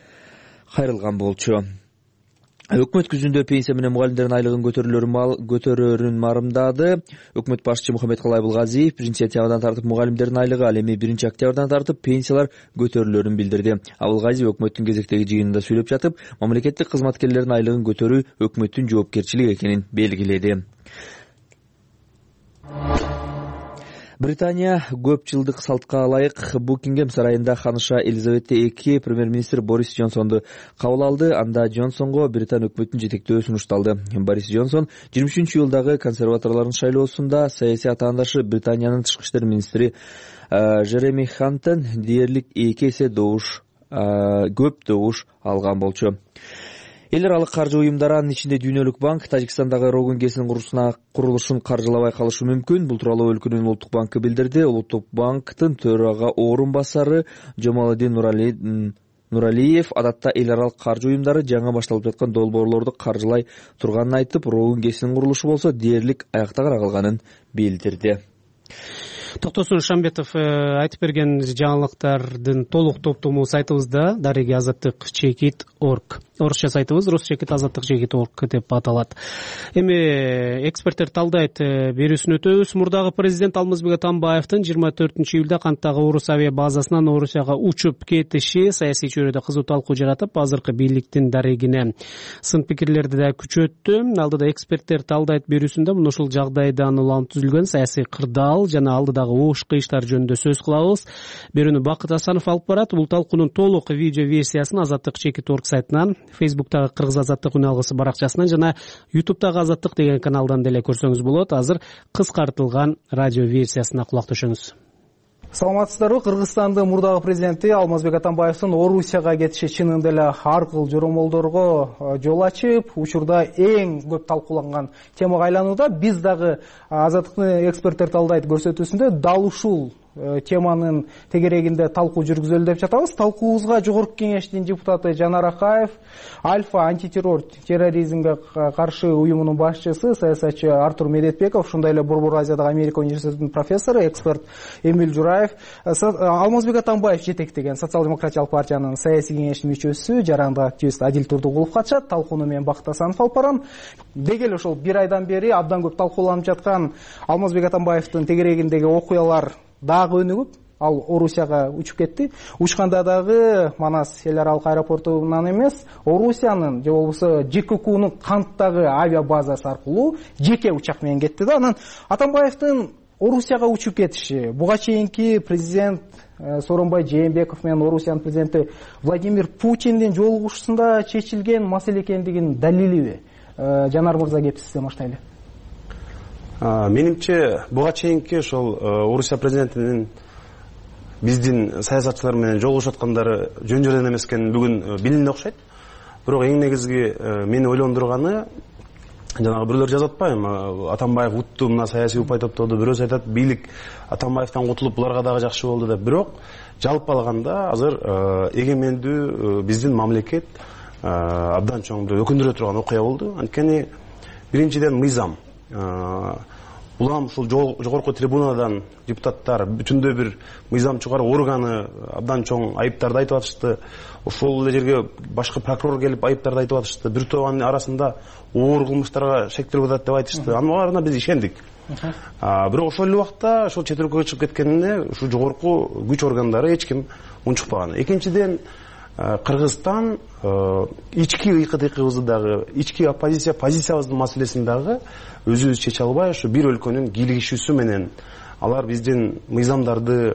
кайрылган болчу. Өкмөт күзүндө пенсия менен мугалимдердин айлыгын көтөрөрүн марымдады. Өкмөт башчысы Мухаммедкалый Абылгазиев биринчи сентябрдан тартып мугалимдердин айлыгы ал эми биринчи октябрдан тартып пенсиялар көтөрүлөрүн билдирди. Абылгазиев өкмөттүн кезектеги жыйынында сүйлөп жатып, мамлекеттик кызматкерлердин айлыгын көтөрүү өкмөттүн жоопкерчилиги экенин белгиледи. Британия көп жылдык салтка ылайык Букингем сарайында ханыша Елизавета эки премьер-министр Борис Джонсонду кабыл алды. Анда Джонсонго Британ өкмөтүнүн жетектөө сунушталды. Борис Джонсон жыйырма үчүнчү июлдагы консерваторлордун шайлоосунда саясий атаандашы Британиянын тышкы иштер министри Жереми Ханттан дээрлик эки эсе добуш көп добуш алган болчу. Эл аралык каржы уюмдары, анын ичинде Дүйнөлүк банк, Тажикстандагы Рогун КЭСинин курулушун каржылабай калышы мүмкүн. Бул тууралуу өлкөнүн улуттук банкы билдирди. Улуттук банктын төрага орун басары Жамалдин Нуралиев адатта эл аралык каржы уюмдары жаңы башталып жаткан долбоорлорду каржылай турганын айтып, Рогун КЭСинин курулушу болсо дээрлик аяктагыра калганын билдирди. Токтосун Шамбетов айтып берген жаңылыктардын толук топтому сайтыбызда дареги азаттык чекит точка орг. Орусча сайтыбыз русчекит азаттык чекит точка орг деп аталат. Эми эксперттер талдайт берүүсүн өтөбүз. Мурдагы президент Алмазбек Атамбаевдин жыйырма төртүнчү июлда Канттагы Орус авиа базасынан Орусияга учуп кетиши саясий чөйрөдө кызуу талкуу жаратып, азыркы бийликтин дарегине сын пикирлерди да күчөттү. Алдыда эксперттер талдайт берүүсүндө мына ушул жагдайдан улам түзүлгөн саясий кырдаал жана алдыдагы оош кыйыштар жөнүндө сөз кылабыз. Берүүнү Бакыт Асанов алып барат. Бул талкуунун толук видео версиясын азаттык чекит точка орг сайтынан, Фейсбуктагы Кыргыз азаттык үн алгысы баракчасынан жана Ютубтагы азаттык деген каналдан деле көрсөңүз болот. Азыр кыскартылган радио версиясына кулак төшөңүз. Саламатсыздарбы? Кыргызстандын мурдагы президенти Алмазбек Атамбаевдин Орусияга кетиши чынында эле ар кыл жоромолдорго жол ачып, учурда эң көп талкууланган темага айланууда. Биз дагы азаттыкны эксперттер талдайт көрсөтүүсүндө дал ушул теманын тегерегинде талкуу жүргүзөлү деп жатабыз. Талкуубузга Жогорку Кеңештин депутаты Жанар Акаев, Альфа антитеррор терроризмге каршы уюмунун башчысы саясатчы Артур Медетбеков, ушундай эле Борбор Азиядагы Америка университетинин профессору, эксперт Эмиль Жураев, Алмазбек Атамбаев жетектеген Социал-демократиялык партиянын саясий кеңешинин мүчөсү, жарандык активист Адил Турдугулов катышат. Талкууну мен Бакыт Асанов алып барам. Дегеле ошол бир айдан бери абдан көп талкууланып жаткан Алмазбек Атамбаевдин тегерегиндеги окуялар дагы өнүгүп, ал Орусияга учуп кетти. Учканда дагы Манас эл аралык аэропортунан эмес, Орусиянын же болбосо Ж К Кнун Канттагы авиа базасы аркылуу жеке учак менен кетти да. Анан Атамбаевдин Орусияга учуп кетиши буга чейинки президент Сооронбай Жээнбеков менен Орусиянын президенти Владимир Путиндин жолугушуусунда чечилген маселе экендигин далилиби? Жанар мырза, кеп сизден баштайлы. Менимче буга чейинки ошол Орусия президентинин биздин саясатчылар менен жолугушуп аткандары жөн жерден эмес экени бүгүн билине окшойт. Бирок эң негизги мени ойлондурганы, жанагы бирөөлөр жазып атпайбы, Атамбаев утту, мына саясий упай топтоду, бирөөсү айтат бийлик Атамбаевтан кутулуп буларга дагы жакшы болду деп. Бирок жалпы алганда азыр эгемендүү биздин мамлекет абдан чоң өкүндүрө турган окуя болду. Анткени биринчиден мыйзам. Улам ушул жогорку трибунадан депутаттар бүтүндөй бир мыйзам чыгаруу органы абдан чоң айыптарды айтып атышты. Ошол эле жерге башкы прокурор келип айыптарды айтып атышты. Бир топ арасында оор кылмыштарга шектелип атат деп айтышты. Анын биз ишендик. Бирок ошол эле убакта ошол чет өлкөгө чыгып кеткенине ушу жогорку күч органдары эч ким унчукпаган. Экинчиден, Кыргызстан ички ыйкы-тыйкыбызды дагы, ички оппозиция позициябыздын маселесин дагы өзүбүз чече албай, ушу бир өлкөнүн кийлигишүүсү менен алар биздин мыйзамдарды,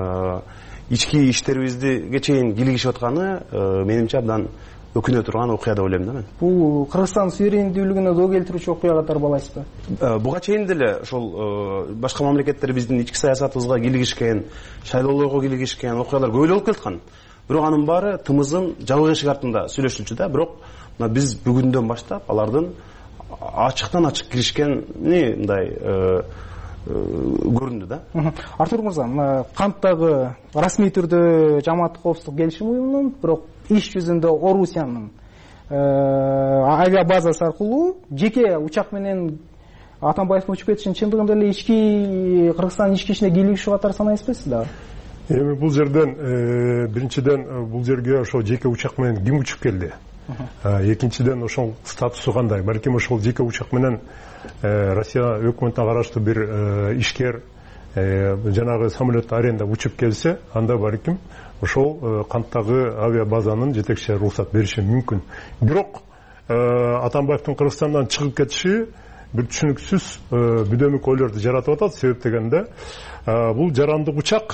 ички иштерибизге чейин кийлигишип атканы менимче абдан өкүнө турган окуя деп ойлойм да мен. Бул Кыргызстан суверендүүлүгүнө доо келтирүүчү окуя катары балайсызбы? Буга чейин деле ошол башка мамлекеттер биздин ички саясатыбызга кийлигишкен, шайлоолорго кийлигишкен окуялар көп эле болуп келаткан. Бирок анын баары тымызын жабык эшик артында сүйлөшүлчү да. Бирок биз бүгүндөн баштап алардын ачыктан ачык киришкени мындай көрүндү да. Артур мырза, Канттагы расмий түрдө Жамааттык коопсуздук келишим уюмунун, бирок иш жүзүндө Орусиянын авиа базасы аркылуу жеке учак менен Атамбаевдин учуп кетишин чындыгында эле ички Кыргызстандын ички ишине кийлигишүү катары санайсызбы сиз дагы? Эми бул жерден биринчиден бул жерге ошол жеке учак менен ким учуп келди? Экинчиден ошол статусу кандай? Балким ошол жеке учак менен Россия өкмөтүнө караштуу бир ишкер жанагы самолет аренда учуп келсе, анда балким ошол Канттагы авиа базанын жетекчиси уруксат бериши мүмкүн. Бирок Атамбаевдин Кыргызстандан чыгып кетиши бир түшүнүксүз бүдөмүк ойлорду жаратып атат. Себеп дегенде бул жарандык учак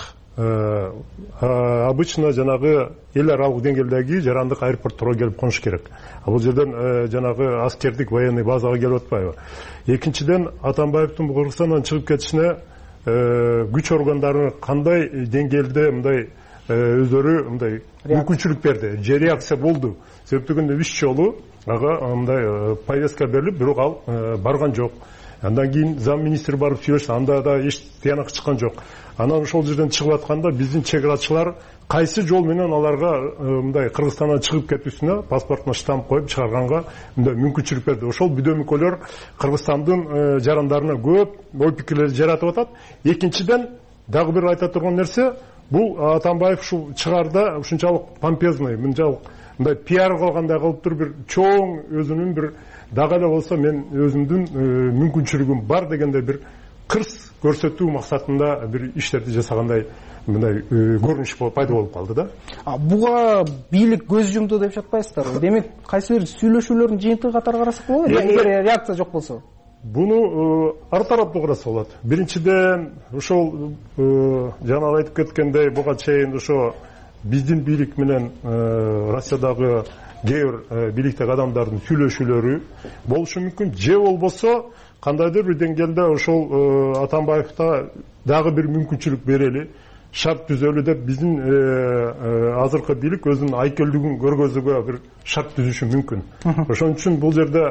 обычно жанагы эл аралык деңгээлдеги жарандык аэропортторго келип конуш керек. Бул жерден жанагы аскердик военный базага келип атпайбы? Экинчиден, Атамбаевдин Кыргызстандан чыгып кетишине күч органдары кандай деңгээлде мындай өздөрү мындай мүмкүнчүлүк берди, же реакция болду. Себеп дегенде үч жолу ага мындай повестка берилип, бирок ал барган жок. Андан кийин зам министр барып сүйлөштү, анда да эч тыянак чыккан жок. Анан ошол жерден чыгып атканда биздин чек арачылар кайсы жол менен аларга мындай Кыргызстандан чыгып кетүүсүнө паспортуна штамп коюп чыгарганга мындай мүмкүнчүлүк берди. Ошол бүдөмүкөлөр Кыргызстандын жарандарына көп ой пикирлерди жаратып атат. Экинчиден, дагы бир айта турган нерсе, бул Атамбаев ушул чыгарда ушунчалык помпезный, мынчалык мындай пиар кылгандай кылып туруп бир чоң өзүнүн бир дагы эле болсо мен өзүмдүн мүмкүнчүлүгүм бар дегенде бир кырс көрсөтүү максатында бир иштерди жасагандай мындай көрүнүш пайда болуп калды да. Буга бийлик көз жумду деп жатпайсыздарбы? Демек, кайсы бир сүйлөшүүлөрдүн жыйынтыгы катары карасак болобу? Эгер реакция жок болсо? Буну ар тараптуу караса болот. Биринчиден, ошол жана айтып кеткендей, буга чейин ошо биздин бийлик менен Россиядагы кээ бир бийликтеги адамдардын сүйлөшүүлөрү болушу мүмкүн, же болбосо кандайдыр бир деңгээлде ошол Атамбаевда дагы бир мүмкүнчүлүк берели, шарт түзөлү деп биздин азыркы бийлик өзүнүн айкелдигин көргөзүүгө бир шарт түзүшү мүмкүн. Ошон үчүн бул жерде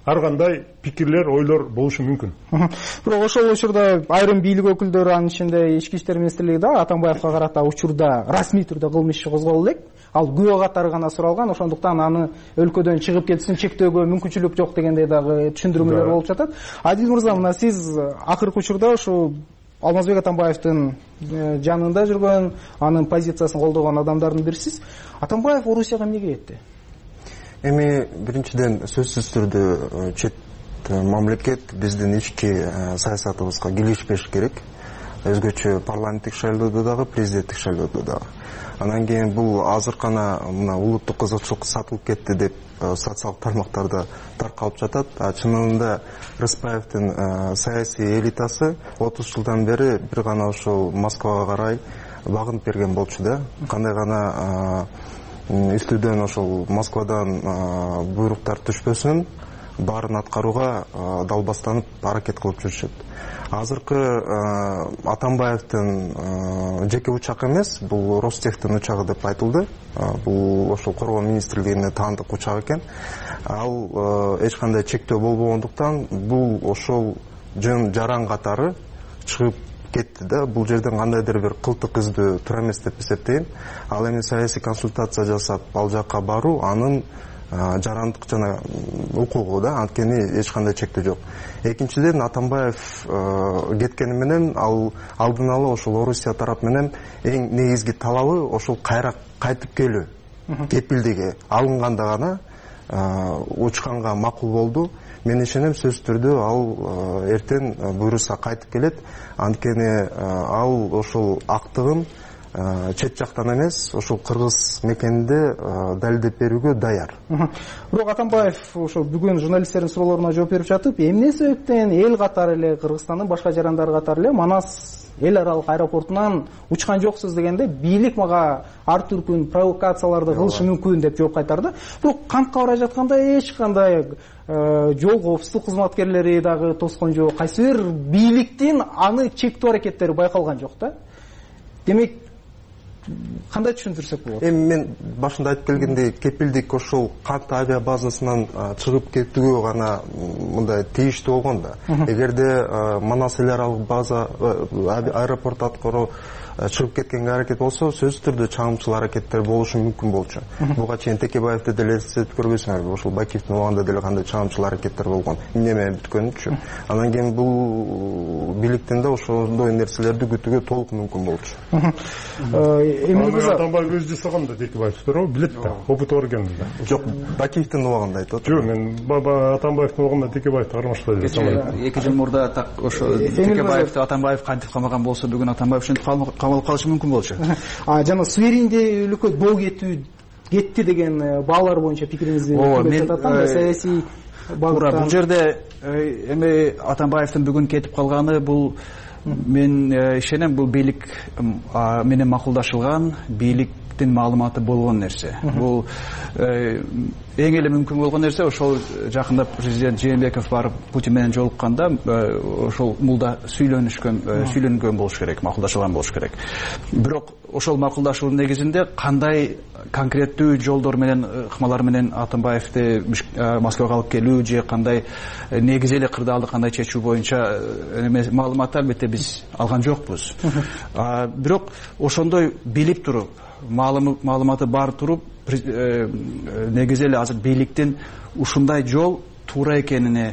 ар кандай пикирлер, ойлор болушу мүмкүн. Бирок ошол учурда айрым бийлик өкүлдөрү, анын ичинде Ички иштер министрлиги да Атамбаевка карата учурда расмий түрдө кылмыш иши козголду элек. Ал күбө катары гана суралган, ошондуктан аны өлкөдөн чыгып кетишин чектөөгө мүмкүнчүлүк жок дегендей дагы түшүндүрмөлөр болуп жатат. Адил мырза, мына сиз акыркы учурда ушу Алмазбек Атамбаевдин жанында жүргөн, анын позициясын колдогон адамдардын бирисиз. Атамбаев Орусияга эмнеге кетти? Эми биринчиден сөзсүз түрдө чет мамлекет биздин ички саясатыбызга килишпеш керек. Өзгөчө парламенттик шайлоодо дагы, президенттик шайлоодо дагы. Анан кийин бул азыр гана мына улуттук кызыкчылык сатылып кетти деп социалдык тармактарда таркалып жатат. А чынында Рыспаевдин саясий элитасы отуз жылдан бери бир гана ошол Москвага карай багынып берген болчу да. Кандай гана үстүдөн ошол Москвадан буйруктар түшпөсүн, баарын аткарууга далбастанып аракет кылып жүрүшөт. Азыркы Атамбаевдин жеке учак эмес, бул Ростехтин учагы деп айтылды. Бул ошол коргоо министрлигине таандык учак экен. Ал эч кандай чектөө болбогондуктан бул ошол жөн жаран катары чыгып кетти да. Бул жерден кандайдыр бир кылтык издөө тура эмес деп эсептейм. Ал эми саясий консультация жасап ал жакка баруу анын жарандык жана укугу да, анткени эч кандай чектөө жок. Экинчиден, Атамбаев кеткени менен ал алдын ала ошол Орусия тарап менен эң негизги талабы ошол кайра кайтып келүү кепилдиги алынганда гана учканга макул болду. Мен ишенем, сөзсүз түрдө ал эртең буйруса кайтып келет. Анткени ал ошол актыгын чет жактан эмес, ошол кыргыз мекенинде далилдеп берүүгө даяр. Бирок Атамбаев ошол бүгүн журналисттердин суроолоруна жооп берип жатып, эмне себептен эл катары эле Кыргызстандын башка жарандары катары эле Манас эл аралык аэропортунан учкан жоксуз дегенде, бийлик мага ар түркүн провокацияларды кылышы мүмкүн деп жооп кайтарды. Бирок кантка бара жатканда эч кандай жол коопсуздук кызматкерлери дагы тоскон жок, кайсы бир бийликтин аны чектөө аракеттери байкалган жок да. Демек, кандай түшүндүрсөк болот? Эми мен башында айтып келгендей, кепилдик ошол кант авиа базасынан чыгып кетүүгө гана мындай тийиштүү болгон да. Эгерде Манас эл аралык база аэропорт аткаруу чыгып кеткенге аракет болсо, сөзсүз түрдө чагымчыл аракеттер болушу мүмкүн болчу. Буга чейин Текебаевди деле эстетип көрбөйсүңөрбү? Ошол Бакиевдин убагында деле кандай чагымчыл аракеттер болгон. Эмне менен бүткөнүчү. Анан кийин бул бийликтен да ошондой нерселерди күтүүгө толук мүмкүн болчу. Эми Атамбаев өзү жасаган да, Текебаев туурабы билет да, опыты бар экен да. Жок, Бакиевдин убагында айтып атам. Жок, мен Атамбаевдин убагында Текебаевди кармашпай жасаган. эки жыл мурда так ошо Текебаевди Атамбаев кантип камаган болсо, бүгүн Атамбаев ушинтип камалып калышы мүмкүн болчу. А жана суверенделиккө доо кетүү кетти деген баалар боюнча пикириңизди билдирип жатам. Саясий багыттан. Бул жерде эми Атамбаевдин бүгүн кетип калганы, бул мен ишенем, бул бийлик менен макулдашылган, бийликтин маалыматы болгон нерсе. Бул эң эле мүмкүн болгон нерсе, ошол жакында президент Жээнбеков барып Путин менен жолукканда ошол мулда сүйлөнүшкөн, сүйлөнгөн болуш керек, макулдашылган болуш керек. Бирок ошол макулдашуунун негизинде кандай конкреттүү жолдор менен, ыкмалар менен Атамбаевди Москвага алып келүү же кандай негизи эле кырдаалды кандай чечүү боюнча маалыматты албетте биз алган жокпуз. Бирок ошондой билип туруп, маалыматы бар туруп, негизи эле азыр бийликтин ушундай жол туура экенине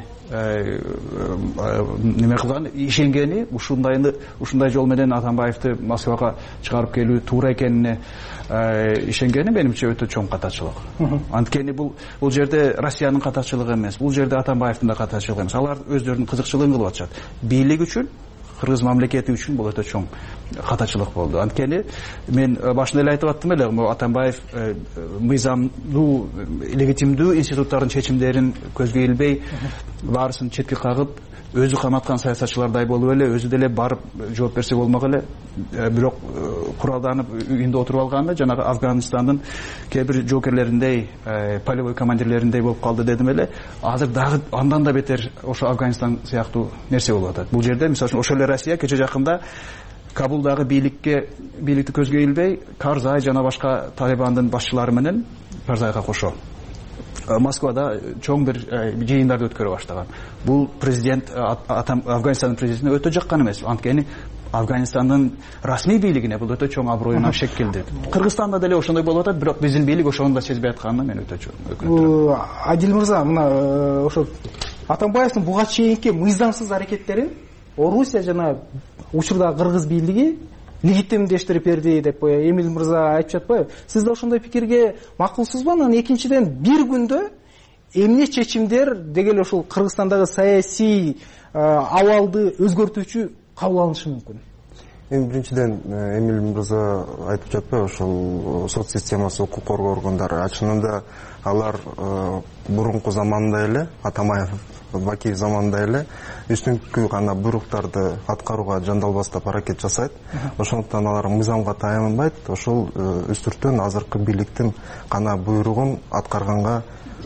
неме кылган, ишенгени, ушундайны ушундай жол менен Атамбаевди Москвага чыгарып келүү туура экенине ишенгени менимче өтө чоң катачылык. Анткени бул бул жерде Россиянын катачылыгы эмес, бул жерде Атамбаевдин да катачылыгы эмес. Алар өздөрүнүн кызыкчылыгын кылып атышат. Бийлик үчүн, кыргыз мамлекети үчүн бул өтө чоң катачылык болду. Анткени мен башында эле айтып аттым эле, Атамбаев мыйзамдуу, легитимдүү институттардын чечимдерин көзгө илбей, баарысын четке кагып, өзү каматкан саясатчылардай болуп эле, өзү деле барып жооп берсе болмок эле. Бирок куралданып үйүндө отуруп алганда, жанагы Афганистандын кээ бир жоокерлериндей, полевой командирлериндей болуп калды дедим эле. Азыр дагы андан да бетер ошо Афганистан сыяктуу нерсе болуп атат. Бул жерде мисалы үчүн ошол эле Россия кече жакында Кабулдагы бийликке бийликти көзгө илбей, Карзай жана башка Талибандын башчылары менен, Карзайга кошо Москвада чоң бир жыйындарды өткөрө баштаган. Бул президент Афганистандын президентине өтө жаккан эмес. Анткени Афганистандын расмий бийлигине бул өтө чоң аброюна шек келди. Кыргызстанда деле ошондой болуп атат, бирок биздин бийлик ошону да сезбей атканына мен өтө чоң өкүнүп турам. Адил мырза, мына ошо Атамбаевдин буга чейинки мыйзамсыз аракеттерин Орусия жана учурдагы кыргыз бийлиги легитимдештирип берди деп Эмил мырза айтып жатпайбы? Сиз да ошондой пикирге макулсузбу? Анан экинчиден бир күндө эмне чечимдер дегеле ушул Кыргызстандагы саясий абалды өзгөртүүчү кабыл алынышы мүмкүн? Эми биринчиден Эмил мырза айтып жатпайбы, ошол сот системасы, укук коргоо органдары чынында алар мурунку заманда эле Атамбаев Бакиев заманында эле үстүңкү гана буйруктарды аткарууга жандалбастап аракет жасайт. Ошондуктан алар мыйзамга таянбайт, ошол үстүртөн азыркы бийликтин гана буйругун аткарганга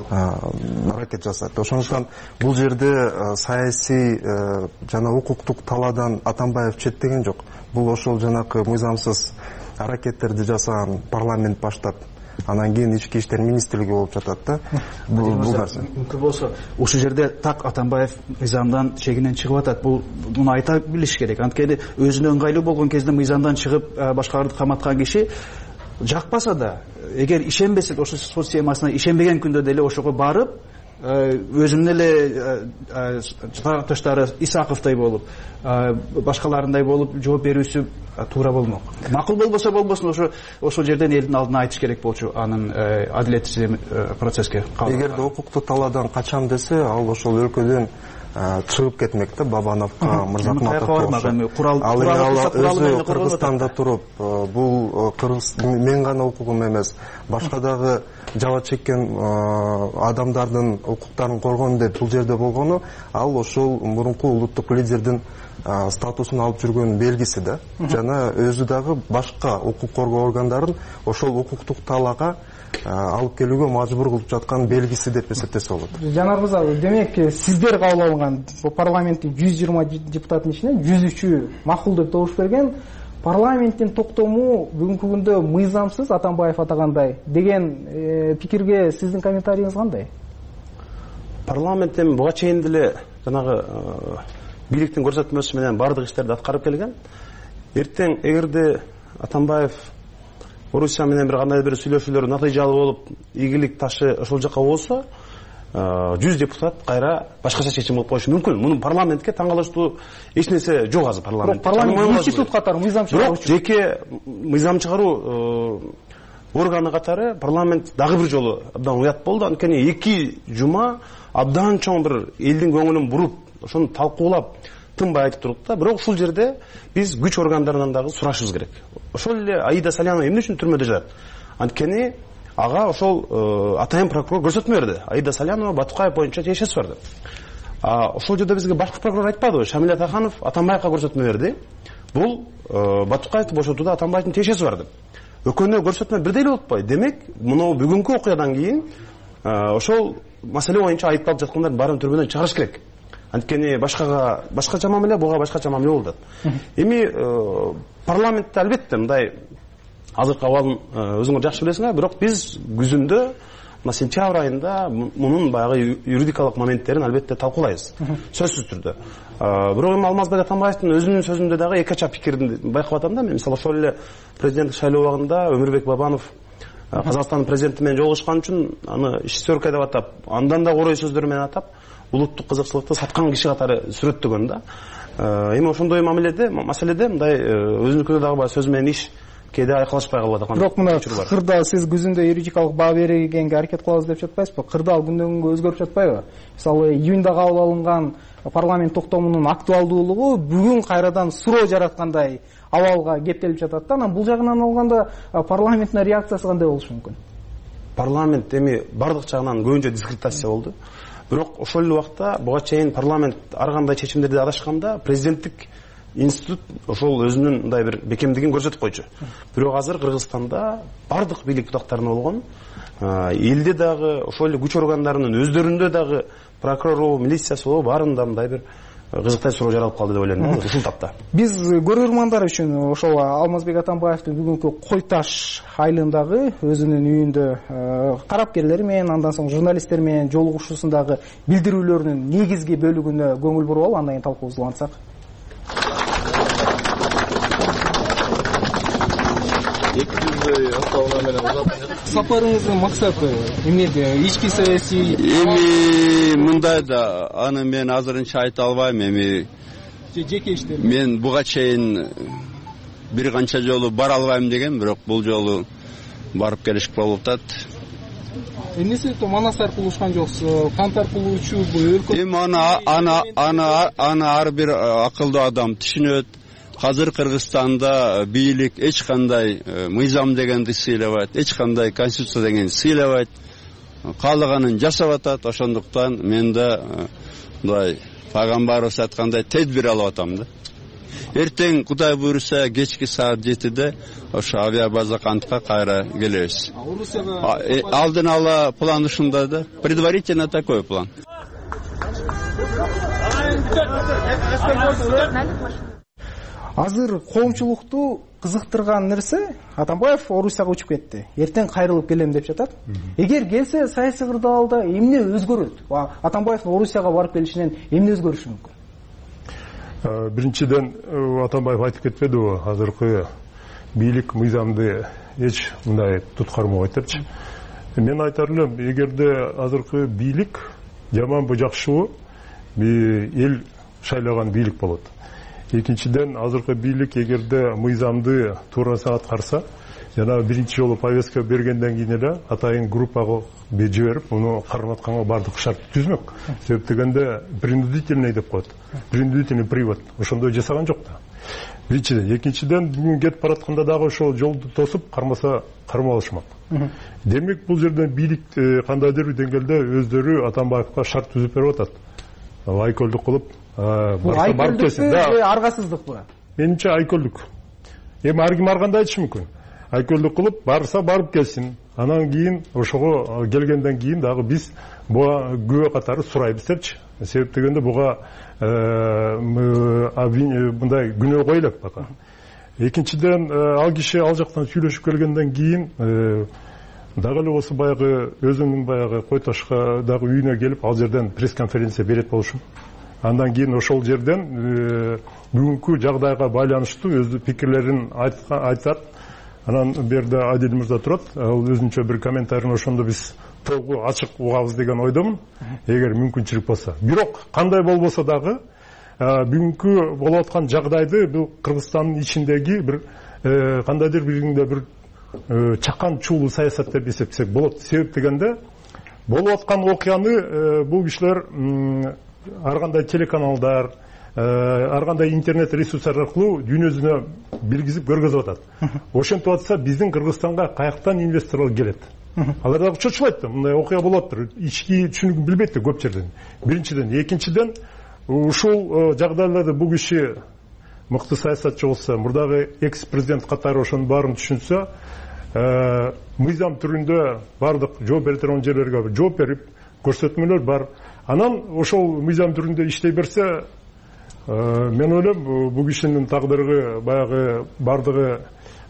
аракет жасайт. Ошондуктан бул жерде саясий жана укуктук талаадан Атамбаев четтеген жок. Бул ошол жанакы мыйзамсыз аракеттерди жасаган парламент баштап, анан кийин ички иштер министрлиги болуп жатат да. Бул нерсе. Мүмкүн болсо, ушул жерде так Атамбаев мыйзамдан чегинен чыгып атат. Бул муну айта билиш керек. Анткени өзүнө ыңгайлуу болгон кезде мыйзамдан чыгып башкаларды каматкан киши жакпаса да, эгер ишенбесе, ошол сот системасына ишенбеген күндө деле ошого барып, өзүнүн эле таштары Исаковдой болуп, башкаларындай болуп жооп берүүсү туура болмок. Макул болбосо болбосун, ошо ошол жерден элдин алдына айтыш керек болчу анын адилеттүү процесске. Эгерде укуктук талаадан качам десе, ал ошол өлкөдөн чыгып кетмек да, Бабановго, Мырзахматовго. Ал өзү Кыргызстанда туруп, бул мен гана укугум эмес, башка дагы жаба чеккен адамдардын укуктарын коргону деп бул жерде болгону, ал ошол мурунку улуттук лидердин статусун алып жүргөн белгиси да. Жана өзү дагы башка укук коргоо органдарын ошол укуктук талаага алып келүүгө мажбур кылып жаткан белгиси деп эсептесе болот. Жанар мырза, демек сиздер кабыл алган парламенттин жүз жыйырма депутаттын ичинен жүз үчү макул деп добуш берген. Парламенттин токтому бүгүнкү күндө мыйзамсыз Атамбаев атагандай деген пикирге сиздин комментарийиңиз кандай? Парламент эми буга чейин деле жанагы бийликтин көрсөтмөсү менен бардык иштерди аткарып келген. Эртең эгерде Атамбаев Орусия менен бир кандай бир сүйлөшүүлөр натыйжалуу болуп, ийгилик ташы ошол жака болсо, жүз депутат кайра башкача чечим кылып коюшу мүмкүн. Мунун парламентке таң калыштуу эч нерсе жок азыр парламентте. Парламент институт катары мыйзам чыгаруу. Бирок жеке мыйзам чыгаруу органы катары парламент дагы бир жолу абдан уят болду. Анткени эки жума абдан чоң бир элдин көңүлүн буруп, ошону талкуулап тынбай айтып туруп да. Бирок ушул жерде биз күч органдарынан дагы сурашыбыз керек. Ошол эле Аида Салянова эмне үчүн түрмөдө жатат? Анткени ага ошол атайын прокурор көрсөтмө берди. Аида Салянова Батукаев боюнча тиешеси бар деп. Ошол жерде бизге башкы прокурор айтпадыбы? Шамил Атаханов Атамбаевга көрсөтмө берди. Бул Батукаевди бошотууда Атамбаевдин тиешеси бар деп. Экөөнө көрсөтмө бирдей эле болуп Демек, мына бүгүнкү окуядан кийин ошол маселе боюнча айыпталып жаткандардын баарын түрмөдөн чыгарыш керек. Анткени башкага башкача мамиле, буга башкача мамиле болуп атат. Эми парламентте албетте мындай азыркы абалын өзүңөр жакшы билесиңер, бирок биз күзүндө, мына сентябрь айында мунун баягы юридикалык моменттерин албетте талкуулайбыз. Сөзсүз түрдө. Бирок эми Алмазбек Атамбаевдин өзүнүн сөзүндө дагы эки ача пикирин байкап атам да. Мен мисалы ошол эле президенттик шайлоо убагында Өмүрбек Бабанов Казакстандын президенти менен жолугушкан үчүн аны ишсөркө деп атап, андан да орой сөздөр менен атап, улуттук кызыкчылыкты саткан киши катары сүрөттөгөн да. Эми ошондой мамиледе, маселеде мындай өзүнүкүнө дагы сөз менен иш кээде айкалашпай калып аткан. Бирок мына кырда сиз күзүндө юридикалык баа бергенге аракет кылабыз деп жатпайсызбы? Кырда ал күндөн күнгө өзгөрүп жатпайбы? Мисалы июнда кабыл алынган парламент токтомунун актуалдуулугу бүгүн кайрадан суроо жараткандай абалга кептелип жатат да. Анан бул жагынан алганда парламенттин реакциясы кандай болушу мүмкүн? Парламент эми бардык жагынан көбүнчө дискредитация болду. Бирок ошол эле убакта буга чейин парламент ар кандай чечимдерди адашканда президенттик институт ошол өзүнүн мындай бир бекемдигин көрсөтүп койчу. Бирок азыр Кыргызстанда бардык бийлик бутактарына болгон, элде дагы ошол эле күч органдарынын өздөрүндө дагы прокурор, милициясы баарында мындай бир кызыктай суроо жаралып калды деп ойлойм да ушул тапта. Биз көрөрмандар үчүн ошол Алмазбек Атамбаевдин бүгүнкү Кой Таш айылындагы өзүнүн үйүндө карапкерлер менен, андан соң журналисттер менен жолугушуусундагы билдирүүлөрүнүн негизги бөлүгүнө көңүл буруп алып, андан кийин талкуубузду улантсак. Сапарыңыздын максаты эмнеде? Ички саясий эми мындай да, аны мен азырынча айта албайм. Эми жеке иштер. Мен буга чейин бир канча жолу бара албайм деген, бирок бул жолу барып келишик болуп атат. Эмне себептен Манас аркылуу учкан жоксуз? Кант аркылуу учуубу? Эми аны аны аны аны ар бир акылдуу адам түшүнөт. Hazır Kırgızstan'da бийлик эч кандай мыйзам дегенди сыйлабайт, эч кандай конституция дегенди сыйлабайт, каалаганын жасап атат. Ошондуктан мен да мындай пайгамбарыбыз айткандай тедбир алып атам да. Эртең Кудай буйруса кечки саат жетиде ошо авиабаза Кантка кайра келебиз. Алдын ала план ушундай да, предварительно такой план. Азыр коомчулукту кызыктырган нерсе, Атамбаев Орусияга учуп кетти. Эртең кайрылып келем деп жатат. Эгер келсе, саясий кырдаалда эмне өзгөрөт? Атамбаевдин Орусияга барып келишинен эмне өзгөрүшү мүмкүн? Биринчиден Атамбаев айтып кетпедиби, азыркы бийлик мыйзамды эч мындай туткармабайт депчи. Мен айтар элем, эгерде азыркы бийлик жаманбы жакшыбы, эл шайлаган бийлик болот. Экинчиден, азыркы бийлик эгерде мыйзамды туураса аткарса, жана биринчи жолу повестка бергенден кийин эле атайын группага жиберип, муну карматканга бардык шарт түзмөк. Себеп дегенде принудительный деп коет. Принудительный привод. Ошондой жасаган жок да. Биринчиден, экинчиден, бүгүн кетип баратканда дагы ошол жолду тосуп, кармаса кармап алышмак. Демек, бул жерден бийлик кандайдыр бир деңгээлде өздөрү Атамбаевга шарт түзүп берип атат. Айкөлдүк кылып, айкөлдүкпү, аргасыздыкпы? Менимче айкөлдүк. Эми ар ким ар кандай айтышы мүмкүн. Айкөлдүк кылып, барса барып келсин. Анан кийин ошого келгенден кийин дагы биз буга күбө катары сурайбыз депчи. Себеп дегенде буга мындай күнөө коюлат бака. Экинчиден, ал киши ал жактан сүйлөшүп келгенден кийин дагы эле болсо баягы өзүнүн баягы Кой Ташка дагы үйүнө келип, ал жерден пресс-конференция берет болушум. Андан кийин ошол жерден бүгүнкү жагдайга байланыштуу өз пикирлерин айтат. Анан берде Адил мырза турат, ал өзүнчө бир комментарийин ошондо биз толугу ачык угабыз деген ойдомун, эгер мүмкүнчүлүк болсо. Бирок кандай болбосо дагы бүгүнкү болуп аткан жагдайды бул Кыргызстандын ичиндеги бир кандайдыр биринде бир чакан чуулуу саясат деп эсептесек болот. Себеп дегенде болуп аткан окуяны бул кишилер ар кандай телеканалдар, ар кандай интернет ресурстар аркылуу дүйнө жүзүнө билгизип көргөзүп атат. Ошентип атса биздин Кыргызстанга каяктан инвесторлор келет? Алар дагы чочулайт да, мындай окуя болот. Ички түшүнүгүн билбейт да көп жерден. Биринчиден, экинчиден, ушул жагдайларда бул киши мыкты саясатчы болсо, мурдагы экс-президент катары ошонун баарын түшүнсө, мыйзам түрүндө бардык жооп бере турган жерлерге жооп берип, көрсөтмөлөр бар. Анан ошол мыйзам түрүндө иштей берсе, мен ойлойм, бул кишинин тагдыры баягы бардыгы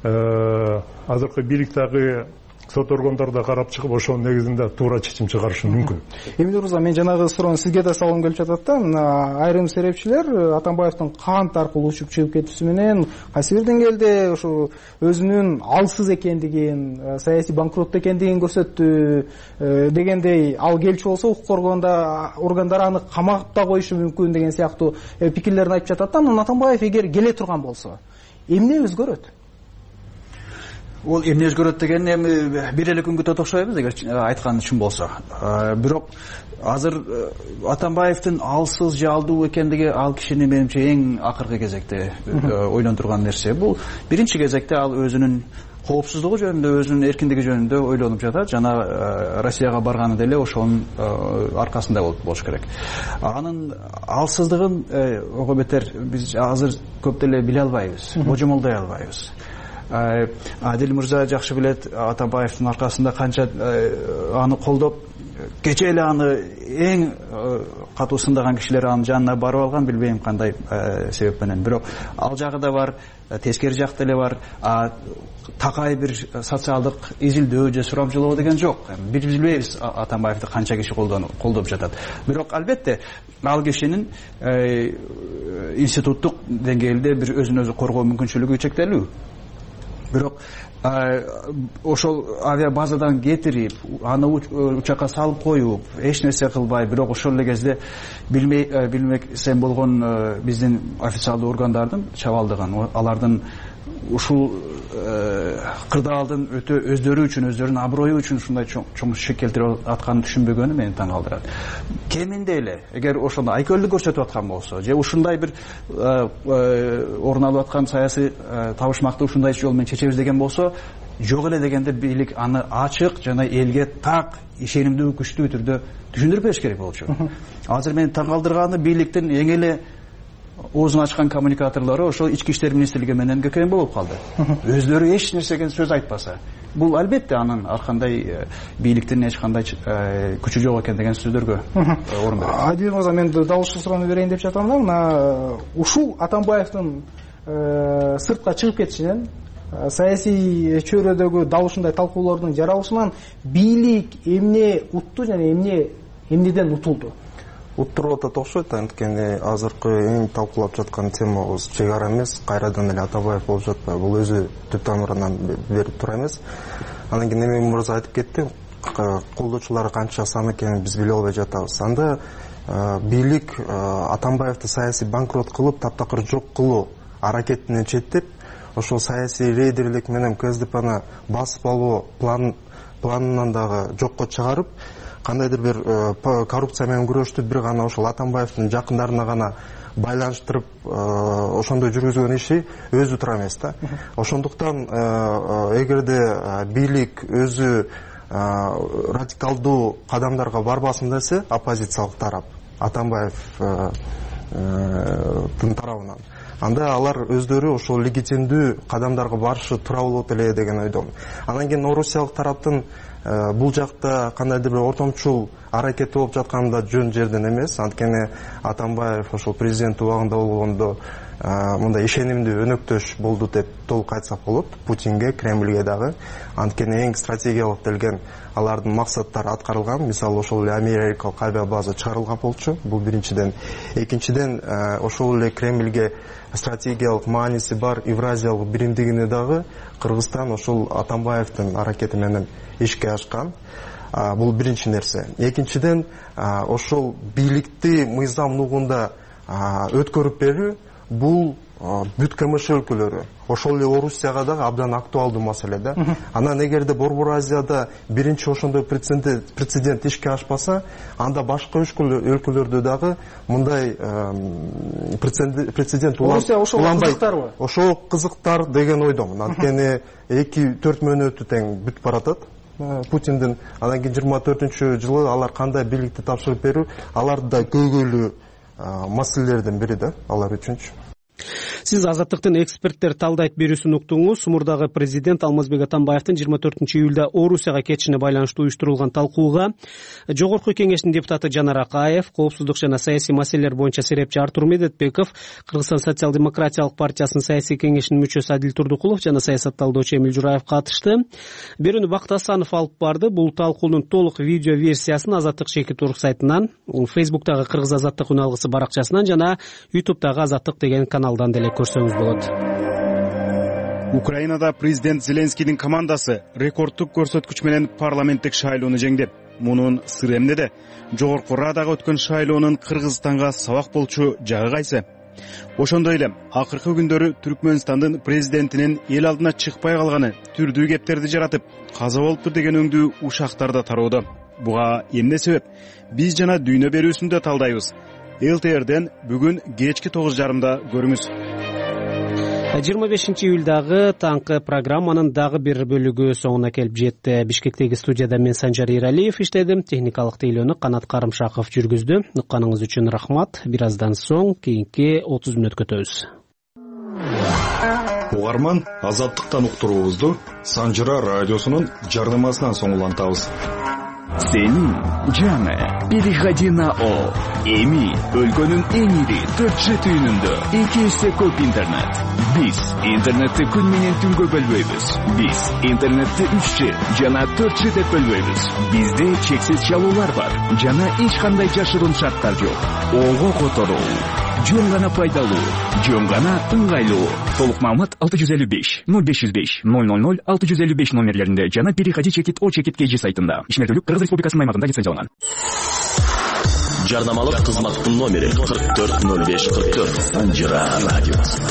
азыркы бийликтеги сот органдарда карап чыгып, ошонун негизинде туура чечим чыгарышы мүмкүн. Эмне мырза, мен жанагы суроону сизге да салгым келип жатат да. Айрым серепчилер Атамбаевдин Кант аркылуу учуп чыгып кетүүсү менен кайсы бир деңгээлде ошо өзүнүн алсыз экендигин, саясий банкрот экендигин көрсөттү дегендей, ал келчү болсо укук органдары аны камап да коюшу мүмкүн деген сыяктуу пикирлерин айтып жатат да. Анан Атамбаев эгер келе турган болсо, эмне өзгөрөт? Ол эмне өзгөрөт деген эми бир эле күнгө тотокшойбуз эгер айткан үчүн болсо. Бирок азыр Атамбаевдин алсыз жалдуу экендиги ал кишини менимче эң акыркы кезекте ойлондурган нерсе. Бул биринчи кезекте ал өзүнүн коопсуздугу жөнүндө, өзүнүн эркиндиги жөнүндө ойлонуп жатат. Жана Россияга барганы деле ошонун аркасында болуш керек. Анын алсыздыгын ого бетер биз азыр көп деле биле албайбыз, божомолдой албайбыз. Адил мырза жакшы билет, Атамбаевдин аркасында канча аны колдоп кече эле аны эң катуу сындаган кишилер анын жанына барып алган, билбейм кандай себеп менен. Бирок ал жагы да бар, тескери жак деле бар. Такай бир социалдык изилдөө же сурамжылоо деген жок. Биз билбейбиз Атамбаевди канча киши колдоп жатат. Бирок албетте ал кишинин институттук деңгээлде бир өзүн өзү коргоо мүмкүнчүлүгү чектелүү. Бирок ошол авиабазадан кетирип, аны учакка салып коюп, эч нерсе кылбай, бирок ошол эле кезде билмей билмесем болгон биздин официалдуу органдардын чабалдыгын, алардын ушул кырдаалдын өтө өздөрү үчүн, өздөрүнүн аброю үчүн ушундай чоң шек келтирип атканын түшүнбөгөнү мени таң калтырат. Кеминде эле эгер ошондо айкөлдүк көрсөтүп аткан болсо, же ушундай бир орун алып аткан саясий табышмакты ушундай жол менен чечебиз деген болсо, жок эле дегенде бийлик аны ачык жана элге так, ишенимдүү, күчтүү түрдө түшүндүрүп бериш керек болчу. Азыр мени таң калтырганы бийликтин эң эле оозун ачкан коммуникаторлору ошол ички иштер министрлиги менен ГКМ болуп калды. Өздөрү эч нерсеге сөз айтпаса, бул албетте анын ар кандай бийликтин эч кандай күчү жок экен деген сөздөргө орун берет. Адил мырза, мен далыштуу суроону берейин деп жатам да, мына ушул Атамбаевдин сыртка чыгып кетишинен, саясий чөйрөдөгү дал ушундай талкуулардын жаралышынан бийлик эмне утту жана эмне эмнеден утулду? Уттуруп атат окшойт, анткени азыркы эң талкуулап жаткан темабыз чек ара эмес, кайрадан эле Атамбаев болуп жатпайбы. Бул өзү түп тамырынан берип тура эмес. Анан кийин Эмин мырза айтып кетти, колдоочулары канча сан экенин биз биле албай жатабыз. Анда бийлик Атамбаевди саясий банкрот кылып, таптакыр жок кылуу аракетинен четтеп, ошол саясий рейдерлик менен КСДПны басып алуу планынан дагы жокко чыгарып, кандайдыр бир коррупция менен күрөштү бир гана ошол Атамбаевдин жакындарына гана байланыштырып ошондой жүргүзгөн иши өзү тура эмес да. Ошондуктан эгерде бийлик өзү радикалдуу кадамдарга барбасын десе, оппозициялык тарап Атамбаевдин тарабынан, анда алар өздөрү ошол легитимдүү кадамдарга барышы туура болот эле деген ойдомун. Анан кийин орусиялык тараптын бул жакта кандайдыр бир ортомчул аракети болуп жатканы да жөн жерден эмес. Анткени Атамбаев ошол президент убагында болгондо мындай ишенимдүү өнөктөш болду деп толук айтсак болот Путинге, Кремльге дагы. Анткени эң стратегиялык делген алардын максаттары аткарылган. Мисалы ошол эле америкалык авиабаза чыгарылган болчу. Бул биринчиден. Экинчиден ошол эле Кремльге стратегиялык мааниси бар Евразиялык биримдигини дагы Кыргызстан ошол Атамбаевдин аракети менен ишке ашкан. Бул биринчи нерсе. Экинчиден ошол бийликти мыйзам нугунда өткөрүп берүү, бул бүт КМШ өлкөлөрү, ошол эле Орусияга дагы абдан актуалдуу маселе да. Анан эгерде Борбор Азияда биринчи ошондой прецедент прецедент ишке ашпаса, анда башка өлкөлөрдө дагы мындай прецедент уланбайт. Ошол кызыктар деген ойдомун. Анткени эки төрт мөөнөтү тең бүтүп баратат Путиндин. Анан кийин жыйырма төртүнчү жылы алар кандай бийликти тапшырып берүү, алар да көйгөйлүү маселелердин бири да алар үчүнчү. Сиз Азаттыктын эксперттер талдайт берүүсүн уктуңуз. Мурдагы президент Алмазбек Атамбаевдин жыйырма төртүнчү июлда Орусияга кетишине байланыштуу уюштурулган талкууга Жогорку Кеңештин депутаты Жанар Акаев, коопсуздук жана саясий маселелер боюнча серепчи Артур Медетбеков, Кыргызстан социал-демократиялык партиясынын саясий кеңешинин мүчөсү Адил Турдукулов жана саясатталдоочу Эмил Жураев катышты. Берүүнү Бакыт Асанов алып барды. Бул талкуунун толук видео версиясын Азаттык Шекит Орг сайтынан, Фейсбуктагы Кыргыз Азаттык үналгысы баракчасынан жана Ютубтагы Азаттык деген каналдан деле көрсөңүз болот. Украинада президент Зеленскийдин командасы рекордтук көрсөткүч менен парламенттик шайлоону жеңдеп, мунун сыры эмнеде? Жогорку Радага өткөн шайлоонун Кыргызстанга сабак болчу жагы кайсы? Ошондой эле акыркы күндөрү Түркмөнстандын президентинин эл алдына чыкпай калганы түрдүү кептерди жаратып, каза болуптур деген өңдүү ушактар да тароодо. Буга эмне себеп? Биз жана дүйнө берүүсүндө талдайбыз. ЛТРден бүгүн кечки тогуз жарымда көрүңүз. жыйырма бешинчи июлдагы таңкы программанын дагы бир бөлүгү соңуна келип жетти. Бишкектеги студияда мен Санжар Иралиев иштедим. Техникалык тейлөөнү Канат Карымшаков жүргүздү. Укканыңыз үчүн рахмат. Бир аздан соң кийинки отуз мүнөткө өтөбүз. Угарман, Азаттыктан уктуруубузду Санжара радиосунун жардамасынан соң улантабыз. Сенин жаңы переходи на О. Эми өлкөнүн эң ири төрт Ж түйүнүндө эки эсе көп интернет. Биз интернетти күн менен түнгө бөлбөйбүз. Биз интернетти үч Ж жана төрт Ж деп бөлбөйбүз. Бизде чексиз чалуулар бар жана эч кандай жашыруун шарттар жок. Ого которуу жөн гана пайдалуу, жөн гана ыңгайлуу. Толук маалымат алты жүз элүү беш ноль беш жүз беш ноль ноль ноль алты жүз элүү беш номерлеринде жана переходи чекит О чекит кей жи сайтында. Ишмердүүлүк Кыргыз Республикасынын аймагында лицензияланган. Жарнамалык кызматтын номери кырк төрт ноль беш кырк төрт. Санжира радиосы.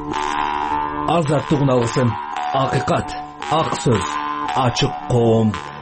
Азаттыгын алгысың. Акыйкат, ак сөз, ачык коом.